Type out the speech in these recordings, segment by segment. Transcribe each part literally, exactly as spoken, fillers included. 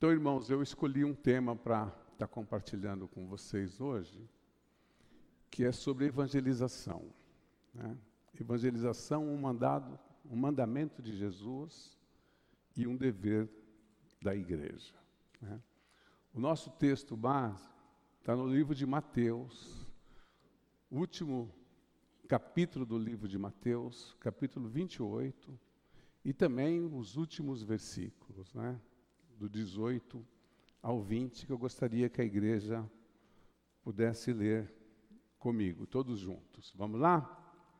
Então, irmãos, eu escolhi um tema para estar compartilhando com vocês hoje, que é sobre evangelização, né? Evangelização, um mandado, um mandamento de Jesus e um dever da igreja, né? O nosso texto base está no livro de Mateus, último capítulo do livro de Mateus, capítulo vinte e oito, e também os últimos versículos, né? Do dezoito ao vinte, que eu gostaria que a igreja pudesse ler comigo, todos juntos. Vamos lá?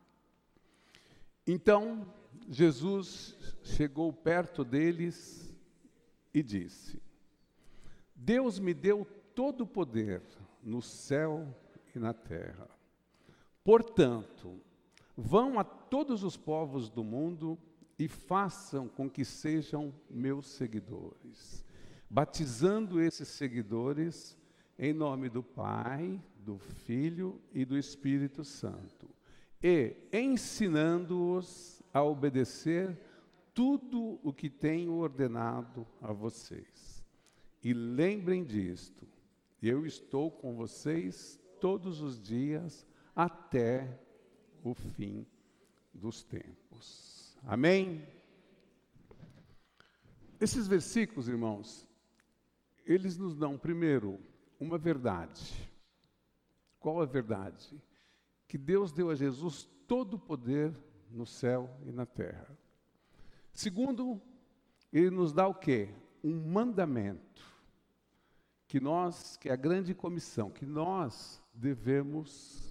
Então, Jesus chegou perto deles e disse: Deus me deu todo o poder no céu e na terra. Portanto, vão a todos os povos do mundo e façam com que sejam meus seguidores, batizando esses seguidores em nome do Pai, do Filho e do Espírito Santo, e ensinando-os a obedecer tudo o que tenho ordenado a vocês. E lembrem disto, eu estou com vocês todos os dias até o fim dos tempos. Amém? Esses versículos, irmãos, eles nos dão, primeiro, uma verdade. Qual a verdade? Que Deus deu a Jesus todo o poder no céu e na terra. Segundo, Ele nos dá o quê? Um mandamento. Que nós, que é a grande comissão, que nós devemos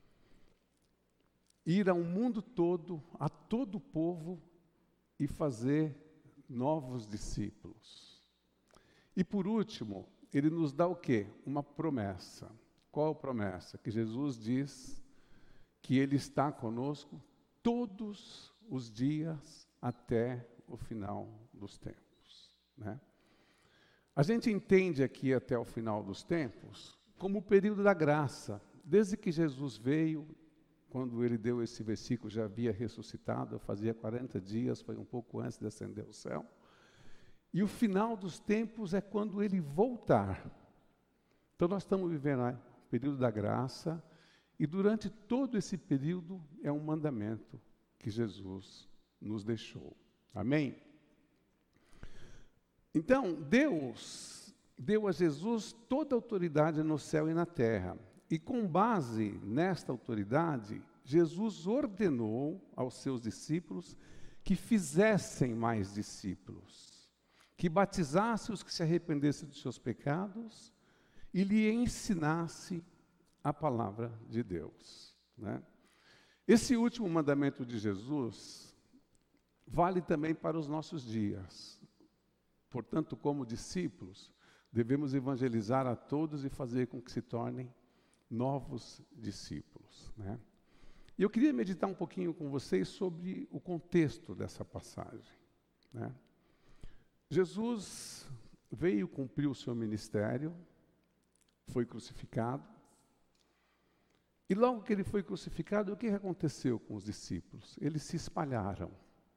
ir ao mundo todo, a todo o povo, e fazer novos discípulos. E por último, ele nos dá o quê? Uma promessa. Qual a promessa? Que Jesus diz que ele está conosco todos os dias até o final dos tempos, né? A gente entende aqui até o final dos tempos como o período da graça. Desde que Jesus veio, quando ele deu esse versículo, já havia ressuscitado, fazia quarenta dias, foi um pouco antes de ascender ao céu. E o final dos tempos é quando ele voltar. Então nós estamos vivendo o período da graça, e durante todo esse período é um mandamento que Jesus nos deixou. Amém? Então, Deus deu a Jesus toda a autoridade no céu e na terra. E com base nesta autoridade, Jesus ordenou aos seus discípulos que fizessem mais discípulos, que batizassem os que se arrependessem dos seus pecados e lhe ensinasse a palavra de Deus, né? Esse último mandamento de Jesus vale também para os nossos dias. Portanto, como discípulos, devemos evangelizar a todos e fazer com que se tornem novos discípulos, né? E eu queria meditar um pouquinho com vocês sobre o contexto dessa passagem, né? Jesus veio cumprir o seu ministério, foi crucificado, e logo que ele foi crucificado, o que aconteceu com os discípulos? Eles se espalharam,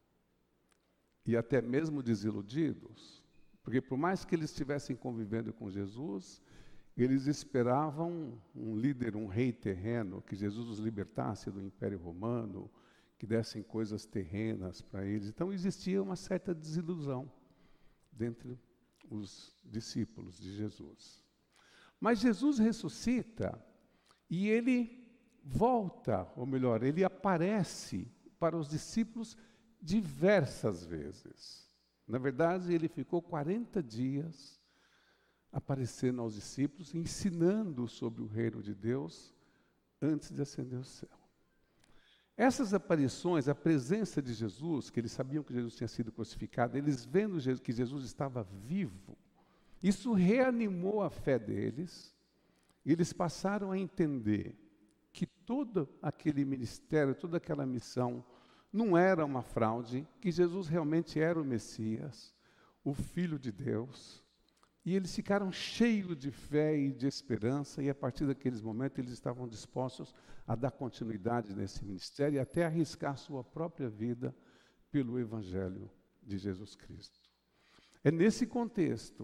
e até mesmo desiludidos, porque por mais que eles estivessem convivendo com Jesus, eles esperavam um líder, um rei terreno, que Jesus os libertasse do Império Romano, que dessem coisas terrenas para eles. Então existia uma certa desilusão dentre os discípulos de Jesus. Mas Jesus ressuscita e ele volta, ou melhor, ele aparece para os discípulos diversas vezes. Na verdade, ele ficou quarenta dias aparecendo aos discípulos, ensinando sobre o reino de Deus antes de ascender ao céu. Essas aparições, a presença de Jesus, que eles sabiam que Jesus tinha sido crucificado, eles vendo que Jesus estava vivo, isso reanimou a fé deles, e eles passaram a entender que todo aquele ministério, toda aquela missão, não era uma fraude, que Jesus realmente era o Messias, o Filho de Deus. E eles ficaram cheios de fé e de esperança, e a partir daqueles momentos eles estavam dispostos a dar continuidade nesse ministério e até arriscar sua própria vida pelo Evangelho de Jesus Cristo. É nesse contexto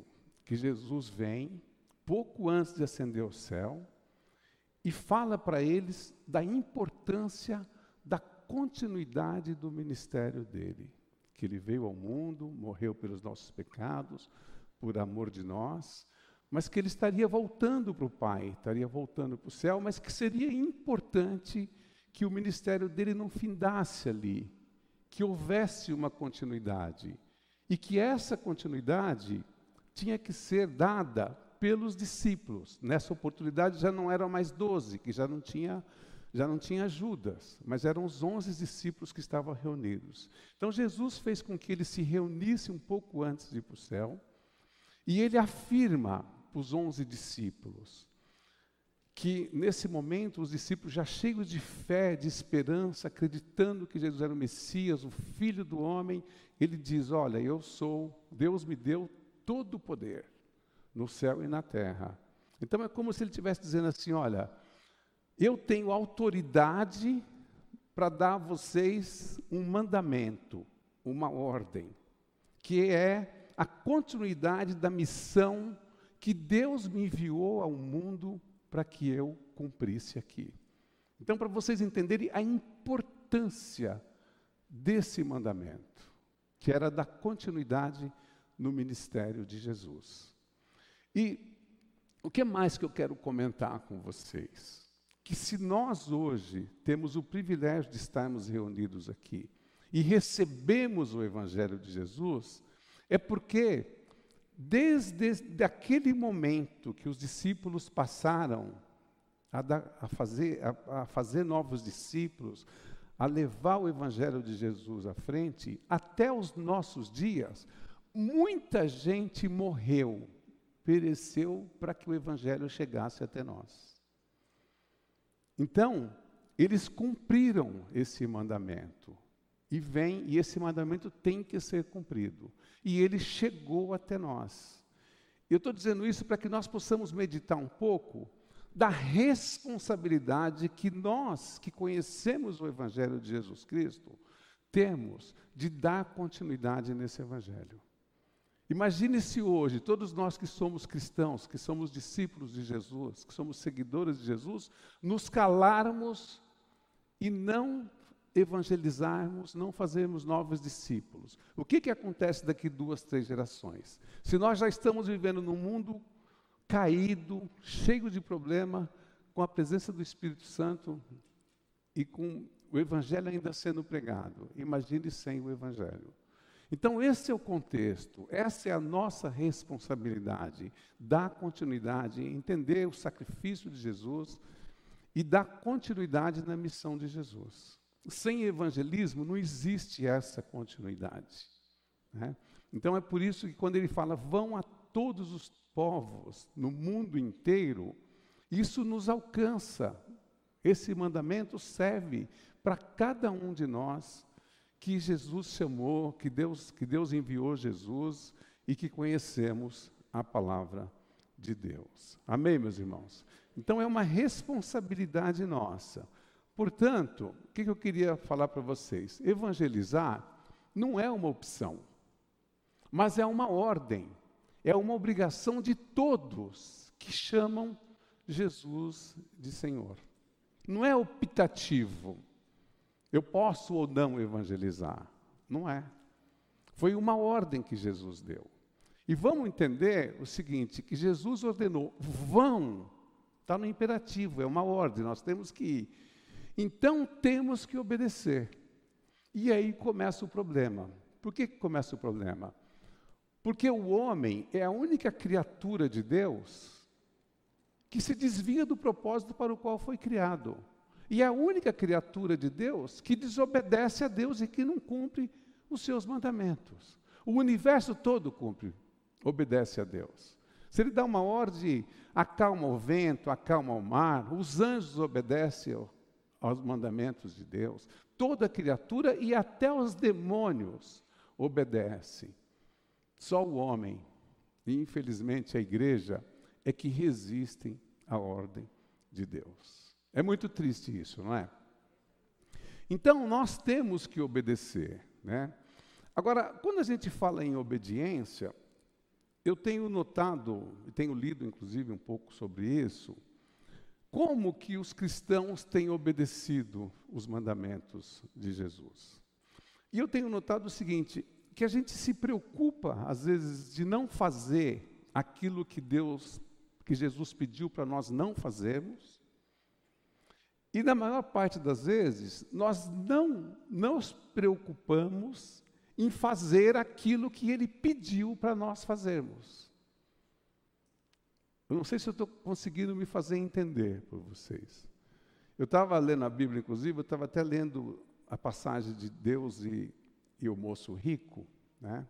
que Jesus vem, pouco antes de ascender ao céu, e fala para eles da importância da continuidade do ministério dele. Que ele veio ao mundo, morreu pelos nossos pecados, por amor de nós, mas que ele estaria voltando para o Pai, estaria voltando para o céu, mas que seria importante que o ministério dele não findasse ali, que houvesse uma continuidade, e que essa continuidade tinha que ser dada pelos discípulos. Nessa oportunidade já não eram mais doze, que já não tinha, já não tinha Judas, mas eram os onze discípulos que estavam reunidos. Então Jesus fez com que eles se reunissem um pouco antes de ir para o céu, e ele afirma para os onze discípulos que, nesse momento, os discípulos já cheios de fé, de esperança, acreditando que Jesus era o Messias, o Filho do homem, ele diz, olha, eu sou, Deus me deu todo o poder, no céu e na terra. Então é como se ele estivesse dizendo assim, olha, eu tenho autoridade para dar a vocês um mandamento, uma ordem, que é a continuidade da missão que Deus me enviou ao mundo para que eu cumprisse aqui. Então, para vocês entenderem a importância desse mandamento, que era da continuidade no ministério de Jesus. E o que mais que eu quero comentar com vocês? Que se nós hoje temos o privilégio de estarmos reunidos aqui e recebemos o Evangelho de Jesus, é porque desde aquele momento que os discípulos passaram a, dar, a, fazer, a, a fazer novos discípulos, a levar o Evangelho de Jesus à frente, até os nossos dias, muita gente morreu, pereceu para que o Evangelho chegasse até nós. Então, eles cumpriram esse mandamento. E vem, e esse mandamento tem que ser cumprido. E ele chegou até nós. Eu estou dizendo isso para que nós possamos meditar um pouco da responsabilidade que nós, que conhecemos o Evangelho de Jesus Cristo, temos de dar continuidade nesse Evangelho. Imagine se hoje, todos nós que somos cristãos, que somos discípulos de Jesus, que somos seguidores de Jesus, nos calarmos e não evangelizarmos, não fazermos novos discípulos. O que que acontece daqui duas, três gerações? Se nós já estamos vivendo num mundo caído, cheio de problema, com a presença do Espírito Santo e com o Evangelho ainda sendo pregado, imagine sem o Evangelho. Então esse é o contexto, essa é a nossa responsabilidade, dar continuidade, entender o sacrifício de Jesus e dar continuidade na missão de Jesus. Sem evangelismo não existe essa continuidade, né? Então é por isso que quando ele fala, vão a todos os povos no mundo inteiro, isso nos alcança. Esse mandamento serve para cada um de nós que Jesus chamou, que Deus, que Deus enviou Jesus e que conhecemos a palavra de Deus. Amém, meus irmãos? Então é uma responsabilidade nossa. Portanto, o que eu queria falar para vocês? Evangelizar não é uma opção, mas é uma ordem, é uma obrigação de todos que chamam Jesus de Senhor. Não é optativo. Eu posso ou não evangelizar? Não é. Foi uma ordem que Jesus deu. E vamos entender o seguinte, que Jesus ordenou, vão, está no imperativo, é uma ordem, nós temos que ir. Então temos que obedecer. E aí começa o problema. Por que que começa o problema? Porque o homem é a única criatura de Deus que se desvia do propósito para o qual foi criado. E é a única criatura de Deus que desobedece a Deus e que não cumpre os seus mandamentos. O universo todo cumpre, obedece a Deus. Se ele dá uma ordem, acalma o vento, acalma o mar, os anjos obedecem ao, aos mandamentos de Deus. Toda criatura e até os demônios obedecem. Só o homem, e infelizmente a igreja, é que resistem à ordem de Deus. É muito triste isso, não é? Então, nós temos que obedecer, né? Agora, quando a gente fala em obediência, eu tenho notado, e tenho lido inclusive um pouco sobre isso, como que os cristãos têm obedecido os mandamentos de Jesus. E eu tenho notado o seguinte, que a gente se preocupa, às vezes, de não fazer aquilo que Deus, que Jesus pediu para nós não fazermos, e na maior parte das vezes, nós não nos preocupamos em fazer aquilo que Ele pediu para nós fazermos. Eu não sei se eu estou conseguindo me fazer entender por vocês. Eu estava lendo a Bíblia, inclusive, eu estava até lendo a passagem de Deus e, e o moço rico, né?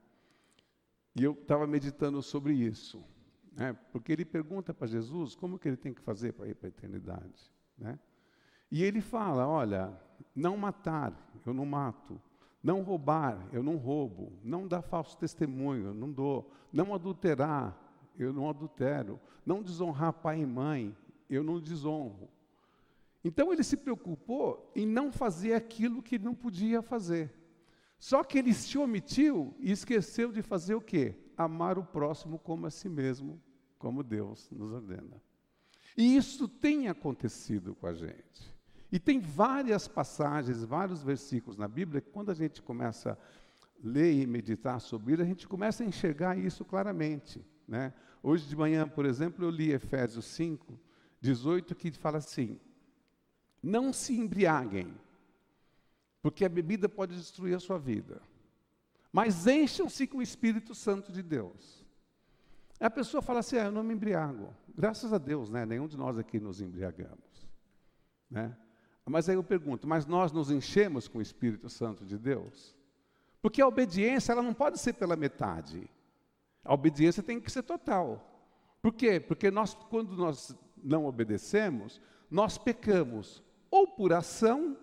E eu estava meditando sobre isso, né? Porque ele pergunta para Jesus como que ele tem que fazer para ir para a eternidade, né? E ele fala, olha, não matar, eu não mato. Não roubar, eu não roubo. Não dar falso testemunho, eu não dou. Não adulterar, eu não adultero. Não desonrar pai e mãe, eu não desonro. Então ele se preocupou em não fazer aquilo que não podia fazer. Só que ele se omitiu e esqueceu de fazer o quê? Amar o próximo como a si mesmo, como Deus nos ordena. E isso tem acontecido com a gente. E tem várias passagens, vários versículos na Bíblia, que quando a gente começa a ler e meditar sobre ele, a gente começa a enxergar isso claramente, né? Hoje de manhã, por exemplo, eu li Efésios cinco, dezoito, que fala assim, não se embriaguem, porque a bebida pode destruir a sua vida, mas encham-se com o Espírito Santo de Deus. A pessoa fala assim, ah, eu não me embriago. Graças a Deus, né? Nenhum de nós aqui nos embriagamos, né? Mas aí eu pergunto, mas nós nos enchemos com o Espírito Santo de Deus? Porque a obediência, ela não pode ser pela metade. A obediência tem que ser total. Por quê? Porque nós, quando nós não obedecemos, nós pecamos ou por ação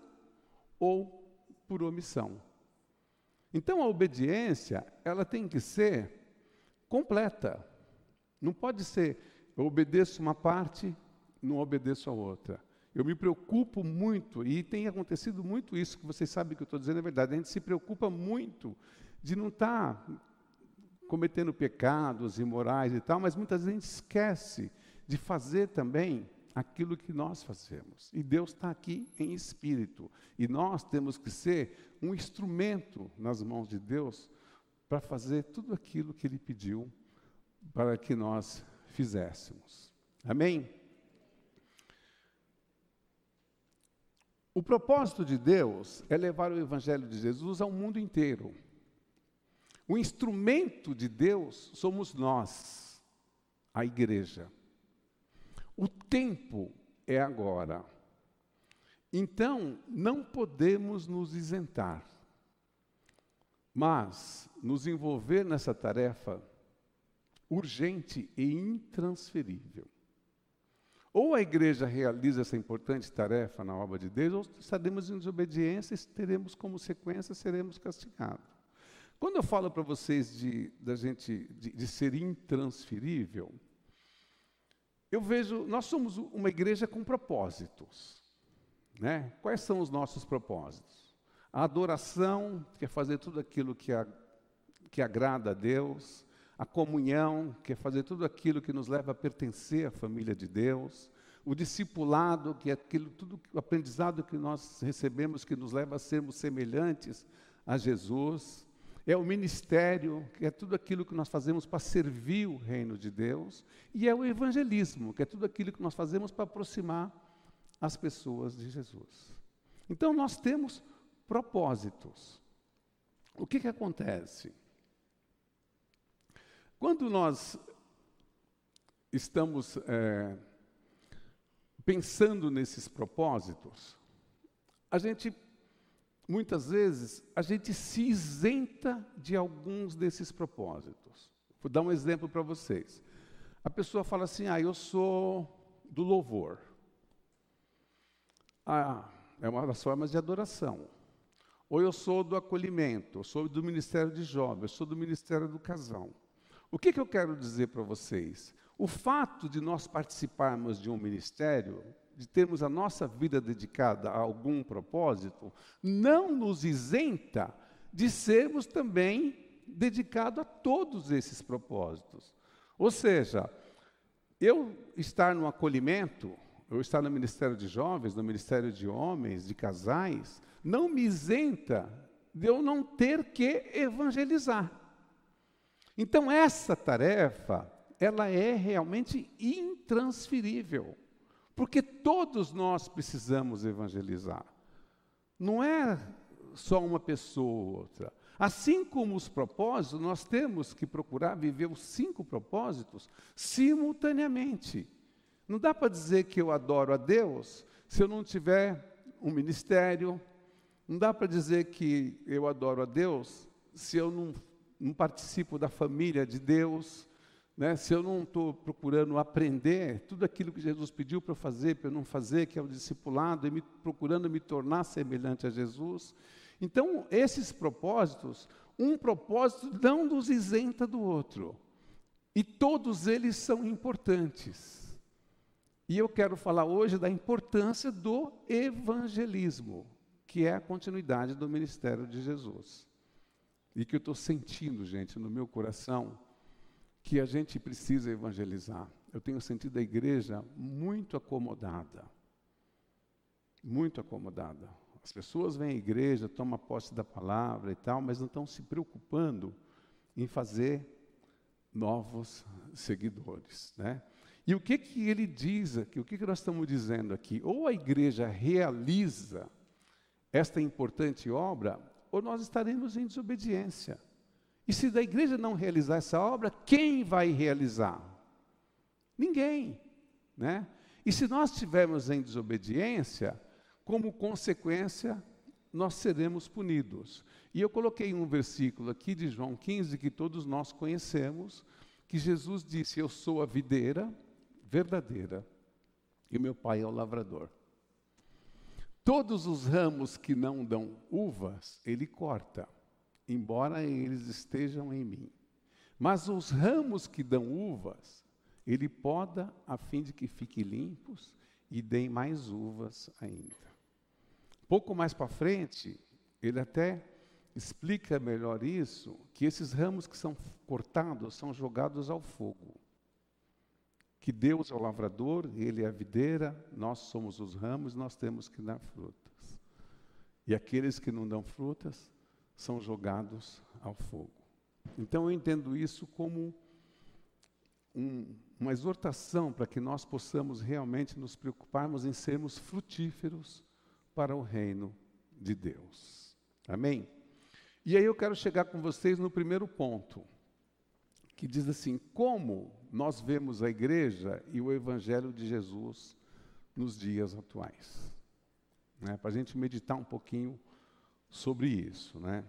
ou por omissão. Então a obediência, ela tem que ser completa. Não pode ser, eu obedeço uma parte, não obedeço a outra. Eu me preocupo muito, e tem acontecido muito isso, que vocês sabem que eu estou dizendo é verdade, a gente se preocupa muito de não estar cometendo pecados imorais e tal, mas muitas vezes a gente esquece de fazer também aquilo que nós fazemos. E Deus está aqui em espírito, e nós temos que ser um instrumento nas mãos de Deus para fazer tudo aquilo que Ele pediu para que nós fizéssemos. Amém? O propósito de Deus é levar o Evangelho de Jesus ao mundo inteiro. O instrumento de Deus somos nós, a igreja. O tempo é agora. Então, não podemos nos isentar, mas nos envolver nessa tarefa urgente e intransferível. Ou a igreja realiza essa importante tarefa na obra de Deus, ou estaremos em desobediência e teremos como sequência, seremos castigados. Quando eu falo para vocês de, da gente, de, de ser intransferível, eu vejo, nós somos uma igreja com propósitos, né? Quais são os nossos propósitos? A adoração, que é fazer tudo aquilo que, a, que agrada a Deus. A comunhão, que é fazer tudo aquilo que nos leva a pertencer à família de Deus. O discipulado, que é aquilo, tudo o aprendizado que nós recebemos, que nos leva a sermos semelhantes a Jesus. É o ministério, que é tudo aquilo que nós fazemos para servir o reino de Deus. E é o evangelismo, que é tudo aquilo que nós fazemos para aproximar as pessoas de Jesus. Então, nós temos propósitos. O que que acontece? Quando nós estamos é, pensando nesses propósitos, a gente, muitas vezes, a gente se isenta de alguns desses propósitos. Vou dar um exemplo para vocês. A pessoa fala assim, ah, eu sou do louvor. Ah, é uma das formas de adoração. Ou eu sou do acolhimento, eu sou do Ministério de Jovens, eu sou do Ministério do Casal. O que que eu quero dizer para vocês? O fato de nós participarmos de um ministério, de termos a nossa vida dedicada a algum propósito, não nos isenta de sermos também dedicados a todos esses propósitos. Ou seja, eu estar no acolhimento, eu estar no Ministério de Jovens, no Ministério de Homens, de casais, não me isenta de eu não ter que evangelizar. Então, essa tarefa, ela é realmente intransferível, porque todos nós precisamos evangelizar. Não é só uma pessoa ou outra. Assim como os propósitos, nós temos que procurar viver os cinco propósitos simultaneamente. Não dá para dizer que eu adoro a Deus se eu não tiver um ministério. Não dá para dizer que eu adoro a Deus se eu não, não participo da família de Deus, né? Se eu não estou procurando aprender tudo aquilo que Jesus pediu para eu fazer, para eu não fazer, que é o discipulado, e me, procurando me tornar semelhante a Jesus. Então, esses propósitos, um propósito não nos isenta do outro. E todos eles são importantes. E eu quero falar hoje da importância do evangelismo, que é a continuidade do ministério de Jesus. E que eu estou sentindo, gente, no meu coração, que a gente precisa evangelizar. Eu tenho sentido a igreja muito acomodada. Muito acomodada. As pessoas vêm à igreja, tomam posse da palavra e tal, mas não estão se preocupando em fazer novos seguidores, né? E o que que ele diz aqui? O que que nós estamos dizendo aqui? Ou a igreja realiza esta importante obra, ou nós estaremos em desobediência. E se da igreja não realizar essa obra, quem vai realizar? Ninguém, né? E se nós estivermos em desobediência, como consequência, nós seremos punidos. E eu coloquei um versículo aqui de João quinze, que todos nós conhecemos, que Jesus disse: eu sou a videira verdadeira, e meu pai é o lavrador. Todos os ramos que não dão uvas, ele corta, embora eles estejam em mim. Mas os ramos que dão uvas, ele poda a fim de que fiquem limpos e deem mais uvas ainda. Pouco mais para frente, ele até explica melhor isso, que esses ramos que são cortados são jogados ao fogo. Que Deus é o lavrador, Ele é a videira, nós somos os ramos, nós temos que dar frutas. E aqueles que não dão frutas são jogados ao fogo. Então eu entendo isso como um, uma exortação para que nós possamos realmente nos preocuparmos em sermos frutíferos para o reino de Deus. Amém? E aí eu quero chegar com vocês no primeiro ponto, que diz assim: como nós vemos a igreja e o evangelho de Jesus nos dias atuais, né? Para a gente meditar um pouquinho sobre isso, né?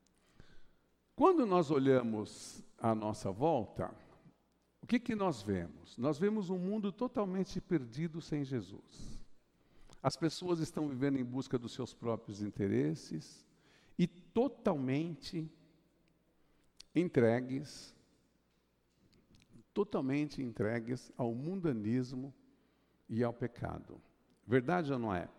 Quando nós olhamos à nossa volta, o que que nós vemos? Nós vemos um mundo totalmente perdido sem Jesus. As pessoas estão vivendo em busca dos seus próprios interesses e totalmente entregues, totalmente entregues ao mundanismo e ao pecado. Verdade ou não é?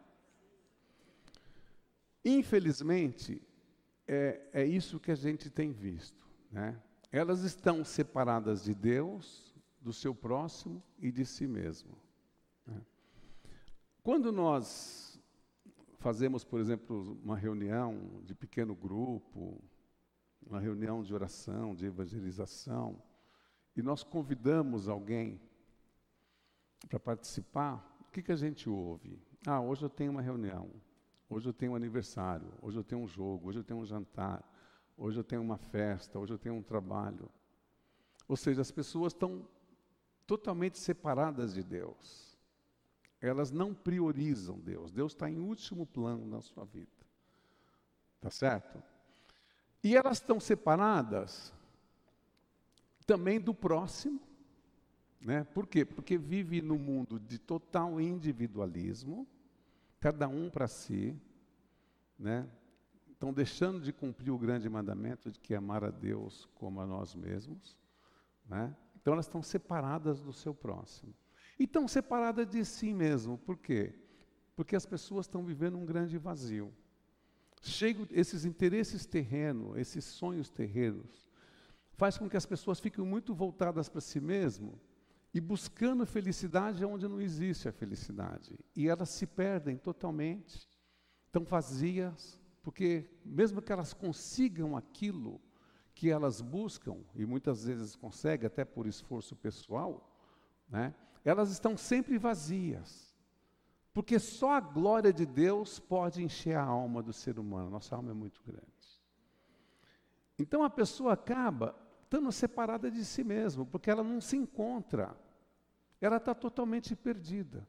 Infelizmente, é, é isso que a gente tem visto, né? Elas estão separadas de Deus, do seu próximo e de si mesmo, né? Quando nós fazemos, por exemplo, uma reunião de pequeno grupo, uma reunião de oração, de evangelização, e nós convidamos alguém para participar, o que que a gente ouve? Ah, hoje eu tenho uma reunião, hoje eu tenho um aniversário, hoje eu tenho um jogo, hoje eu tenho um jantar, hoje eu tenho uma festa, hoje eu tenho um trabalho. Ou seja, as pessoas estão totalmente separadas de Deus. Elas não priorizam Deus. Deus está em último plano na sua vida. Tá certo? E elas estão separadas também do próximo, né? Por quê? Porque vive num mundo de total individualismo, cada um para si, né? Estão deixando de cumprir o grande mandamento de que é amar a Deus como a nós mesmos, né? Então elas estão separadas do seu próximo. E estão separadas de si mesmo. Por quê? Porque as pessoas estão vivendo um grande vazio. Chegam esses interesses terrenos, esses sonhos terrenos, faz com que as pessoas fiquem muito voltadas para si mesmo e buscando felicidade onde não existe a felicidade. E elas se perdem totalmente, estão vazias, porque mesmo que elas consigam aquilo que elas buscam, e muitas vezes conseguem até por esforço pessoal, né, elas estão sempre vazias. Porque só a glória de Deus pode encher a alma do ser humano. Nossa alma é muito grande. Então a pessoa acaba estando separada de si mesma, porque ela não se encontra. Ela está totalmente perdida.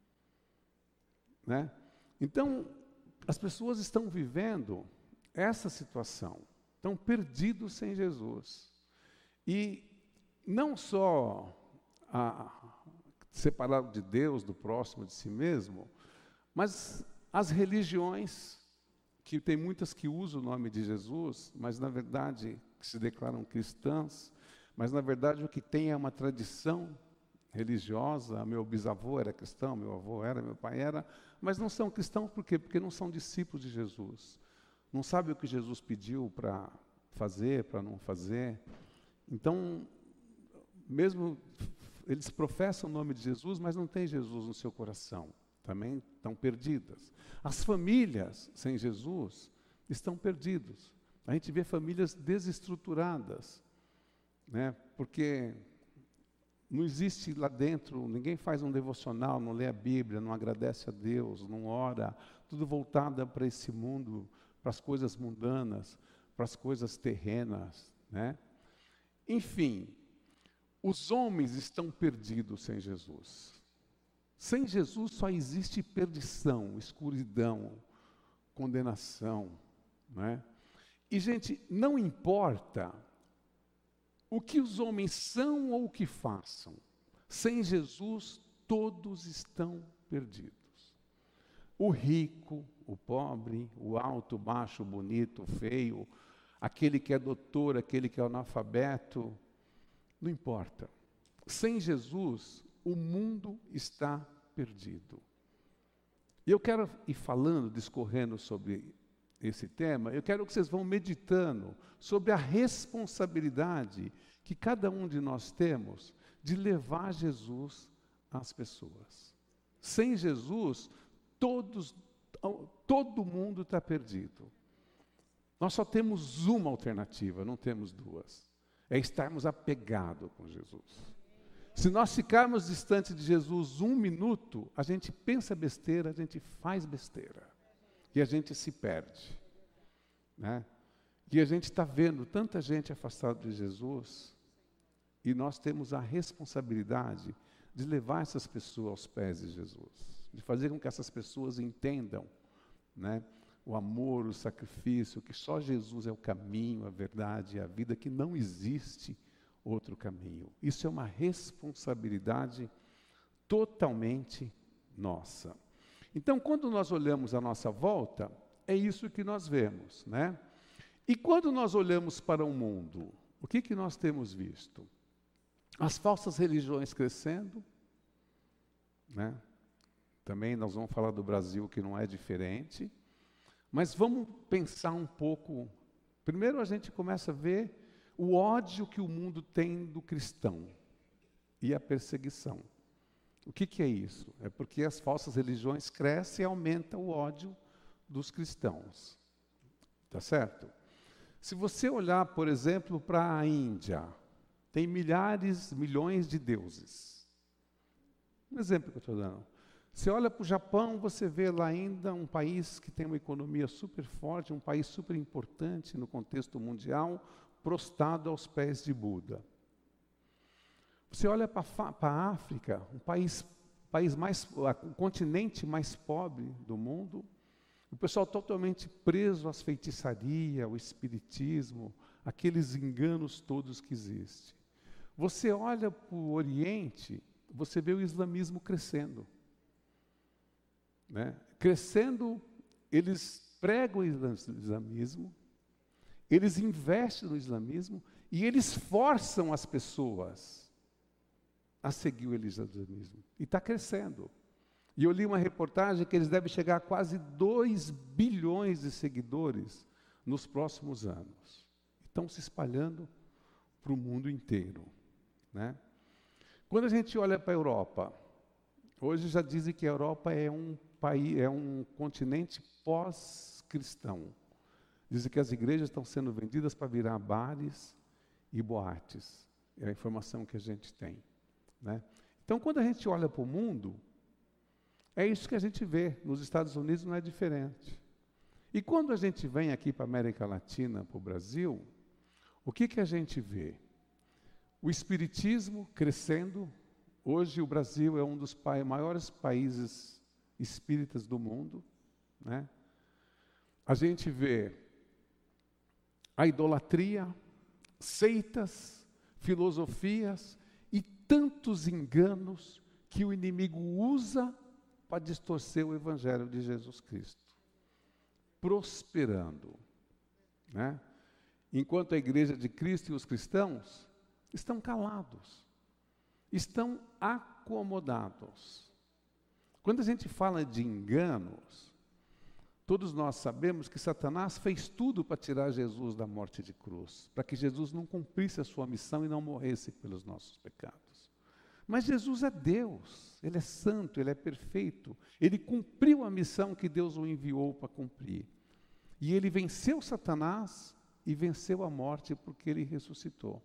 Né? Então, as pessoas estão vivendo essa situação. Estão perdidos sem Jesus. E não só a, separado de Deus, do próximo, de si mesmo, mas as religiões, que tem muitas que usam o nome de Jesus, mas na verdade que se declaram cristãs, mas na verdade o que tem é uma tradição religiosa. Meu bisavô era cristão, meu avô era, meu pai era, mas não são cristãos por quê? Porque não são discípulos de Jesus. Não sabem o que Jesus pediu para fazer, para não fazer. Então, mesmo eles professam o nome de Jesus, mas não tem Jesus no seu coração. Também estão perdidas. As famílias sem Jesus estão perdidas. A gente vê famílias desestruturadas, né? Porque não existe lá dentro, ninguém faz um devocional, não lê a Bíblia, não agradece a Deus, não ora, tudo voltado para esse mundo, para as coisas mundanas, para as coisas terrenas, né? Enfim, os homens estão perdidos sem Jesus. Sem Jesus só existe perdição, escuridão, condenação, né? E, gente, não importa o que os homens são ou o que façam, sem Jesus todos estão perdidos. O rico, o pobre, o alto, o baixo, o bonito, o feio, aquele que é doutor, aquele que é analfabeto, não importa. Sem Jesus, o mundo está perdido. E eu quero ir falando, discorrendo sobre esse tema, eu quero que vocês vão meditando sobre a responsabilidade que cada um de nós temos de levar Jesus às pessoas. Sem Jesus, todos, todo mundo está perdido. Nós só temos uma alternativa, não temos duas. É estarmos apegados com Jesus. Se nós ficarmos distante de Jesus um minuto, a gente pensa besteira, a gente faz besteira. E a gente se perde. Né? E a gente está vendo tanta gente afastada de Jesus, e nós temos a responsabilidade de levar essas pessoas aos pés de Jesus. De fazer com que essas pessoas entendam, né, o amor, o sacrifício, que só Jesus é o caminho, a verdade e a vida, que não existe outro caminho. Isso é uma responsabilidade totalmente nossa. Então, quando nós olhamos à nossa volta, é isso que nós vemos, né? E quando nós olhamos para o mundo, o que que nós temos visto? As falsas religiões crescendo, né? Também nós vamos falar do Brasil, que não é diferente. Mas vamos pensar um pouco. Primeiro a gente começa a ver o ódio que o mundo tem do cristão e a perseguição. O que que é isso? É porque as falsas religiões crescem e aumentam o ódio dos cristãos. Tá certo? Se você olhar, por exemplo, para a Índia, tem milhares, milhões de deuses. Um exemplo que eu estou dando. Você olha para o Japão, você vê lá ainda um país que tem uma economia super forte, um país super importante no contexto mundial, prostrado aos pés de Buda. Você olha para a África, um país, país mais, o continente mais pobre do mundo, o pessoal totalmente preso às feitiçarias, ao espiritismo, aqueles enganos todos que existem. Você olha para o Oriente, você vê o islamismo crescendo. Né? Crescendo, eles pregam o islamismo, eles investem no islamismo e eles forçam as pessoas a seguir o islamismo. E está crescendo. E eu li uma reportagem que eles devem chegar a quase dois bilhões de seguidores nos próximos anos. Estão se espalhando para o mundo inteiro, né? Quando a gente olha para a Europa, hoje já dizem que a Europa é um país, é um continente pós-cristão. Dizem que as igrejas estão sendo vendidas para virar bares e boates. É a informação que a gente tem, né? Então, quando a gente olha para o mundo, é isso que a gente vê. Nos Estados Unidos não é diferente. E quando a gente vem aqui para a América Latina, para o Brasil, o que, que a gente vê? O espiritismo crescendo. Hoje o Brasil é um dos pa- maiores países espíritas do mundo, né? A gente vê a idolatria, seitas, filosofias e tantos enganos que o inimigo usa para distorcer o Evangelho de Jesus Cristo, prosperando, né? Enquanto a igreja de Cristo e os cristãos estão calados, estão acomodados. Quando a gente fala de enganos, todos nós sabemos que Satanás fez tudo para tirar Jesus da morte de cruz, para que Jesus não cumprisse a sua missão e não morresse pelos nossos pecados. Mas Jesus é Deus, Ele é santo, Ele é perfeito, Ele cumpriu a missão que Deus o enviou para cumprir. E Ele venceu Satanás e venceu a morte porque Ele ressuscitou.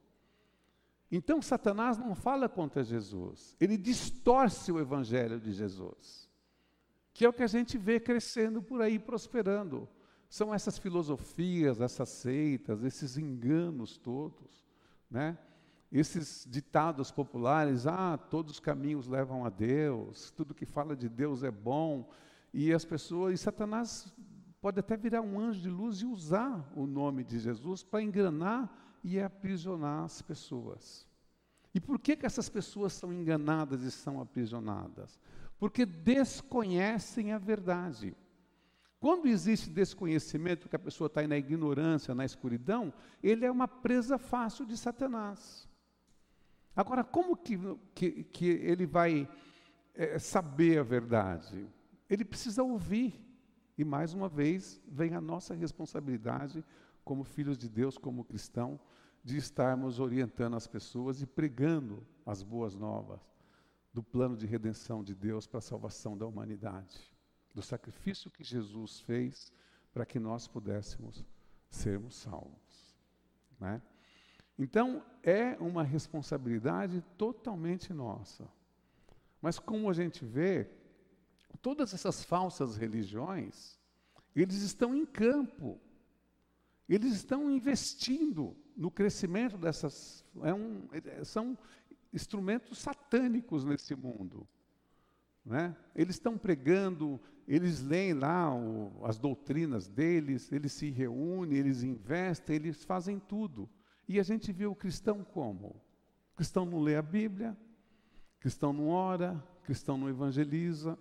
Então Satanás não fala contra Jesus, ele distorce o Evangelho de Jesus, que é o que a gente vê crescendo por aí, prosperando. São essas filosofias, essas seitas, esses enganos todos, né? Esses ditados populares, ah, todos os caminhos levam a Deus, tudo que fala de Deus é bom, e as pessoas, e Satanás pode até virar um anjo de luz e usar o nome de Jesus para enganar e aprisionar as pessoas. E por que que essas pessoas são enganadas e são aprisionadas? Porque desconhecem a verdade. Quando existe desconhecimento, que a pessoa está aí na ignorância, na escuridão, ele é uma presa fácil de Satanás. Agora, como que, que, que ele vai é, saber a verdade? Ele precisa ouvir. E mais uma vez, vem a nossa responsabilidade como filhos de Deus, como cristão, de estarmos orientando as pessoas e pregando as boas novas do plano de redenção de Deus para a salvação da humanidade, do sacrifício que Jesus fez para que nós pudéssemos sermos salvos, né? Então, é uma responsabilidade totalmente nossa. Mas como a gente vê, todas essas falsas religiões, eles estão em campo, eles estão investindo no crescimento dessas, é um, são instrumentos satânicos nesse mundo, né? Eles estão pregando, eles leem lá o, as doutrinas deles, eles se reúnem, eles investem, eles fazem tudo. E a gente vê o cristão como? O cristão não lê a Bíblia, o cristão não ora, o cristão não evangeliza.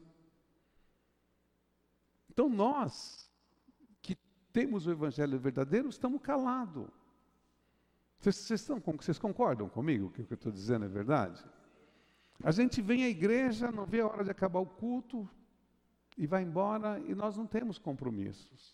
Então nós, que temos o Evangelho verdadeiro, estamos calados. Vocês, vocês, estão, vocês concordam comigo que o que eu estou dizendo é verdade? A gente vem à igreja, não vê a hora de acabar o culto, e vai embora, e nós não temos compromissos.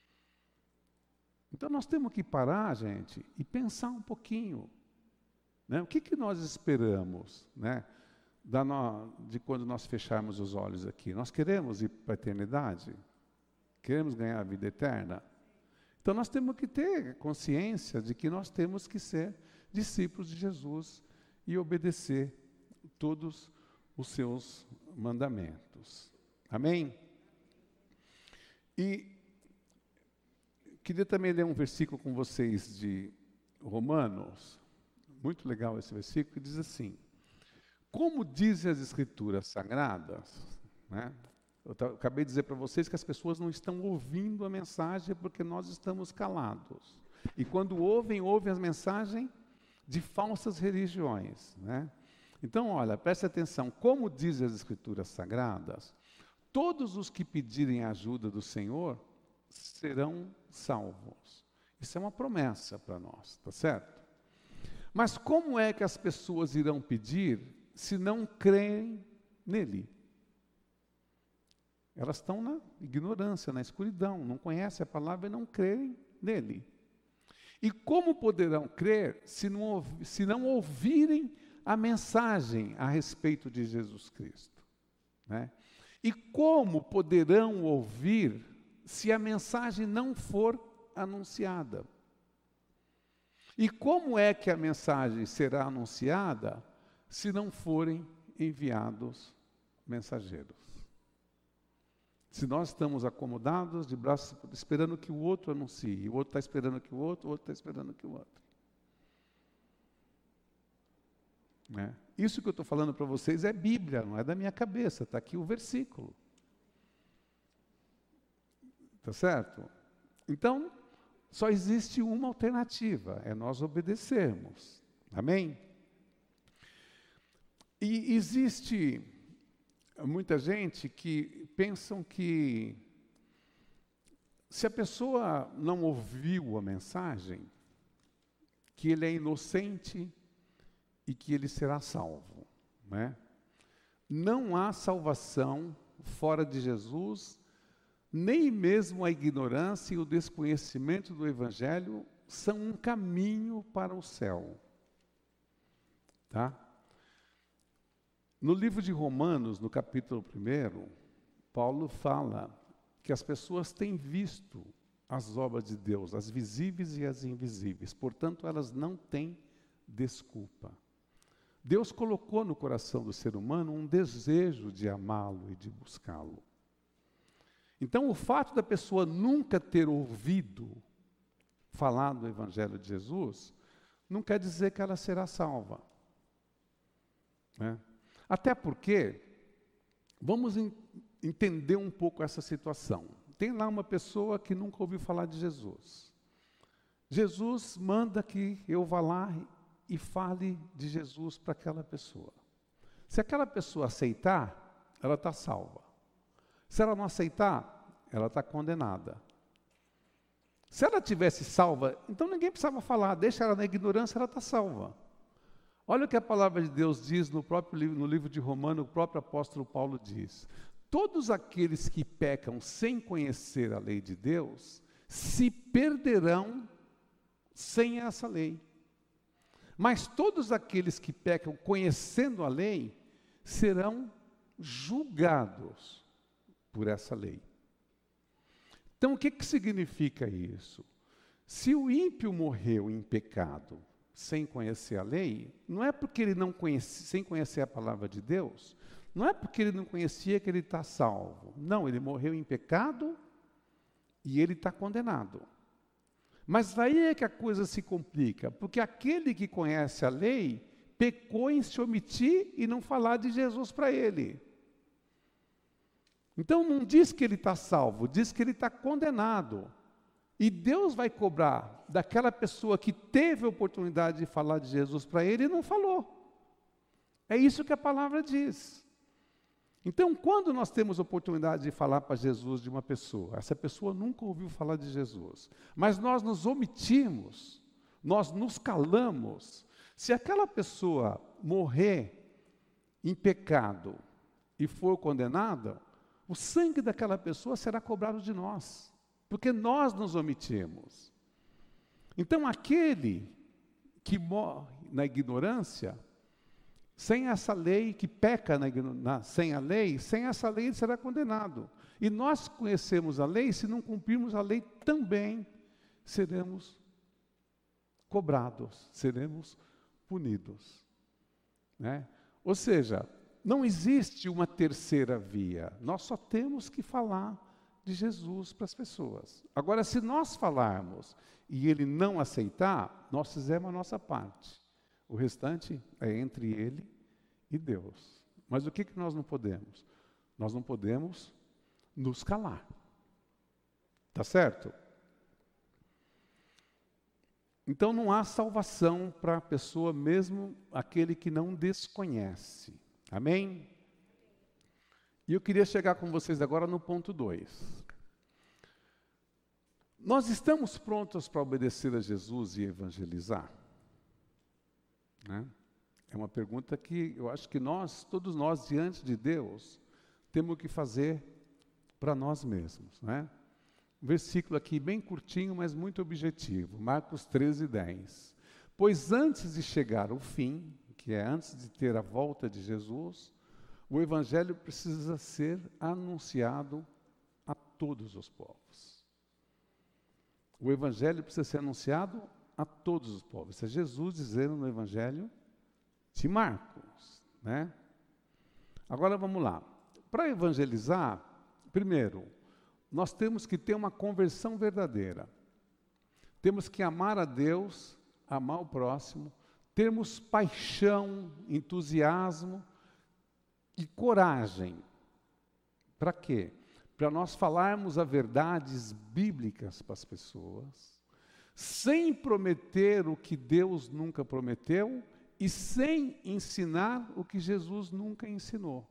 Então nós temos que parar, gente, e pensar um pouquinho, né? O que, que nós esperamos, né, da no, de quando nós fecharmos os olhos aqui? Nós queremos ir para a eternidade? Queremos ganhar a vida eterna? Então nós temos que ter consciência de que nós temos que ser discípulos de Jesus e obedecer todos os seus mandamentos. Amém? E queria também ler um versículo com vocês de Romanos, muito legal esse versículo, que diz assim: como dizem as Escrituras Sagradas, né? Eu acabei de dizer para vocês que as pessoas não estão ouvindo a mensagem porque nós estamos calados. E quando ouvem, ouvem as mensagens de falsas religiões, né? Então, olha, preste atenção, como dizem as Escrituras Sagradas, todos os que pedirem a ajuda do Senhor serão salvos. Isso é uma promessa para nós, tá certo? Mas como é que as pessoas irão pedir se não creem nele? Elas estão na ignorância, na escuridão, não conhecem a palavra e não creem nele. E como poderão crer se não, ouvi- se não ouvirem a mensagem a respeito de Jesus Cristo? Né? E como poderão ouvir se a mensagem não for anunciada? E como é que a mensagem será anunciada se não forem enviados mensageiros? Se nós estamos acomodados de braços, esperando que o outro anuncie, o outro está esperando que o outro, o outro está esperando que o outro. Né? Isso que eu estou falando para vocês é Bíblia, não é da minha cabeça, está aqui o versículo. Está certo? Então, só existe uma alternativa, é nós obedecermos. Amém? E existe muita gente que pensam que se a pessoa não ouviu a mensagem, que ele é inocente e que ele será salvo, né? Não há salvação fora de Jesus, nem mesmo a ignorância e o desconhecimento do Evangelho são um caminho para o céu. Tá? No livro de Romanos, no capítulo primeiro, Paulo fala que as pessoas têm visto as obras de Deus, as visíveis e as invisíveis, portanto, elas não têm desculpa. Deus colocou no coração do ser humano um desejo de amá-lo e de buscá-lo. Então, o fato da pessoa nunca ter ouvido falar do Evangelho de Jesus, não quer dizer que ela será salva. Né? Até porque, vamos en- entender um pouco essa situação. Tem lá uma pessoa que nunca ouviu falar de Jesus. Jesus manda que eu vá lá e fale de Jesus para aquela pessoa. Se aquela pessoa aceitar, ela está salva. Se ela não aceitar, ela está condenada. Se ela tivesse salva, então ninguém precisava falar, deixa ela na ignorância, ela está salva. Olha o que a palavra de Deus diz no próprio livro, no livro de Romanos, o próprio apóstolo Paulo diz: todos aqueles que pecam sem conhecer a lei de Deus, se perderão sem essa lei. Mas todos aqueles que pecam conhecendo a lei, serão julgados por essa lei. Então, o que, que significa isso? Se o ímpio morreu em pecado, sem conhecer a lei, não é porque ele não conhecia, sem conhecer a palavra de Deus, não é porque ele não conhecia que ele está salvo. Não, ele morreu em pecado e ele está condenado. Mas aí é que a coisa se complica, porque aquele que conhece a lei, pecou em se omitir e não falar de Jesus para ele. Então não diz que ele está salvo, diz que ele está condenado. E Deus vai cobrar daquela pessoa que teve a oportunidade de falar de Jesus para ele e não falou. É isso que a palavra diz. Então, quando nós temos a oportunidade de falar para Jesus de uma pessoa, essa pessoa nunca ouviu falar de Jesus, mas nós nos omitimos, nós nos calamos, se aquela pessoa morrer em pecado e for condenada, o sangue daquela pessoa será cobrado de nós, porque nós nos omitimos. Então, aquele que morre na ignorância, sem essa lei, que peca na, na, sem a lei, sem essa lei ele será condenado. E nós conhecemos a lei, se não cumprirmos a lei, também seremos cobrados, seremos punidos. Né? Ou seja, não existe uma terceira via, nós só temos que falar de Jesus para as pessoas. Agora, se nós falarmos e ele não aceitar, nós fizemos a nossa parte. O restante é entre ele e Deus. Mas o que, que nós não podemos? Nós não podemos nos calar. Tá certo? Então não há salvação para a pessoa, mesmo aquele que não desconhece. Amém? E eu queria chegar com vocês agora no ponto dois. Nós estamos prontos para obedecer a Jesus e evangelizar? Né? É uma pergunta que eu acho que nós, todos nós, diante de Deus, temos que fazer para nós mesmos. Né? Um versículo aqui bem curtinho, mas muito objetivo. Marcos treze, dez. Pois antes de chegar ao fim, que é antes de ter a volta de Jesus, o Evangelho precisa ser anunciado a todos os povos. O Evangelho precisa ser anunciado a todos os povos. Isso é Jesus dizendo no Evangelho de Marcos, né? Agora vamos lá. Para evangelizar, primeiro, nós temos que ter uma conversão verdadeira. Temos que amar a Deus, amar o próximo, termos paixão, entusiasmo e coragem. Para quê? Para nós falarmos as verdades bíblicas para as pessoas, sem prometer o que Deus nunca prometeu e sem ensinar o que Jesus nunca ensinou.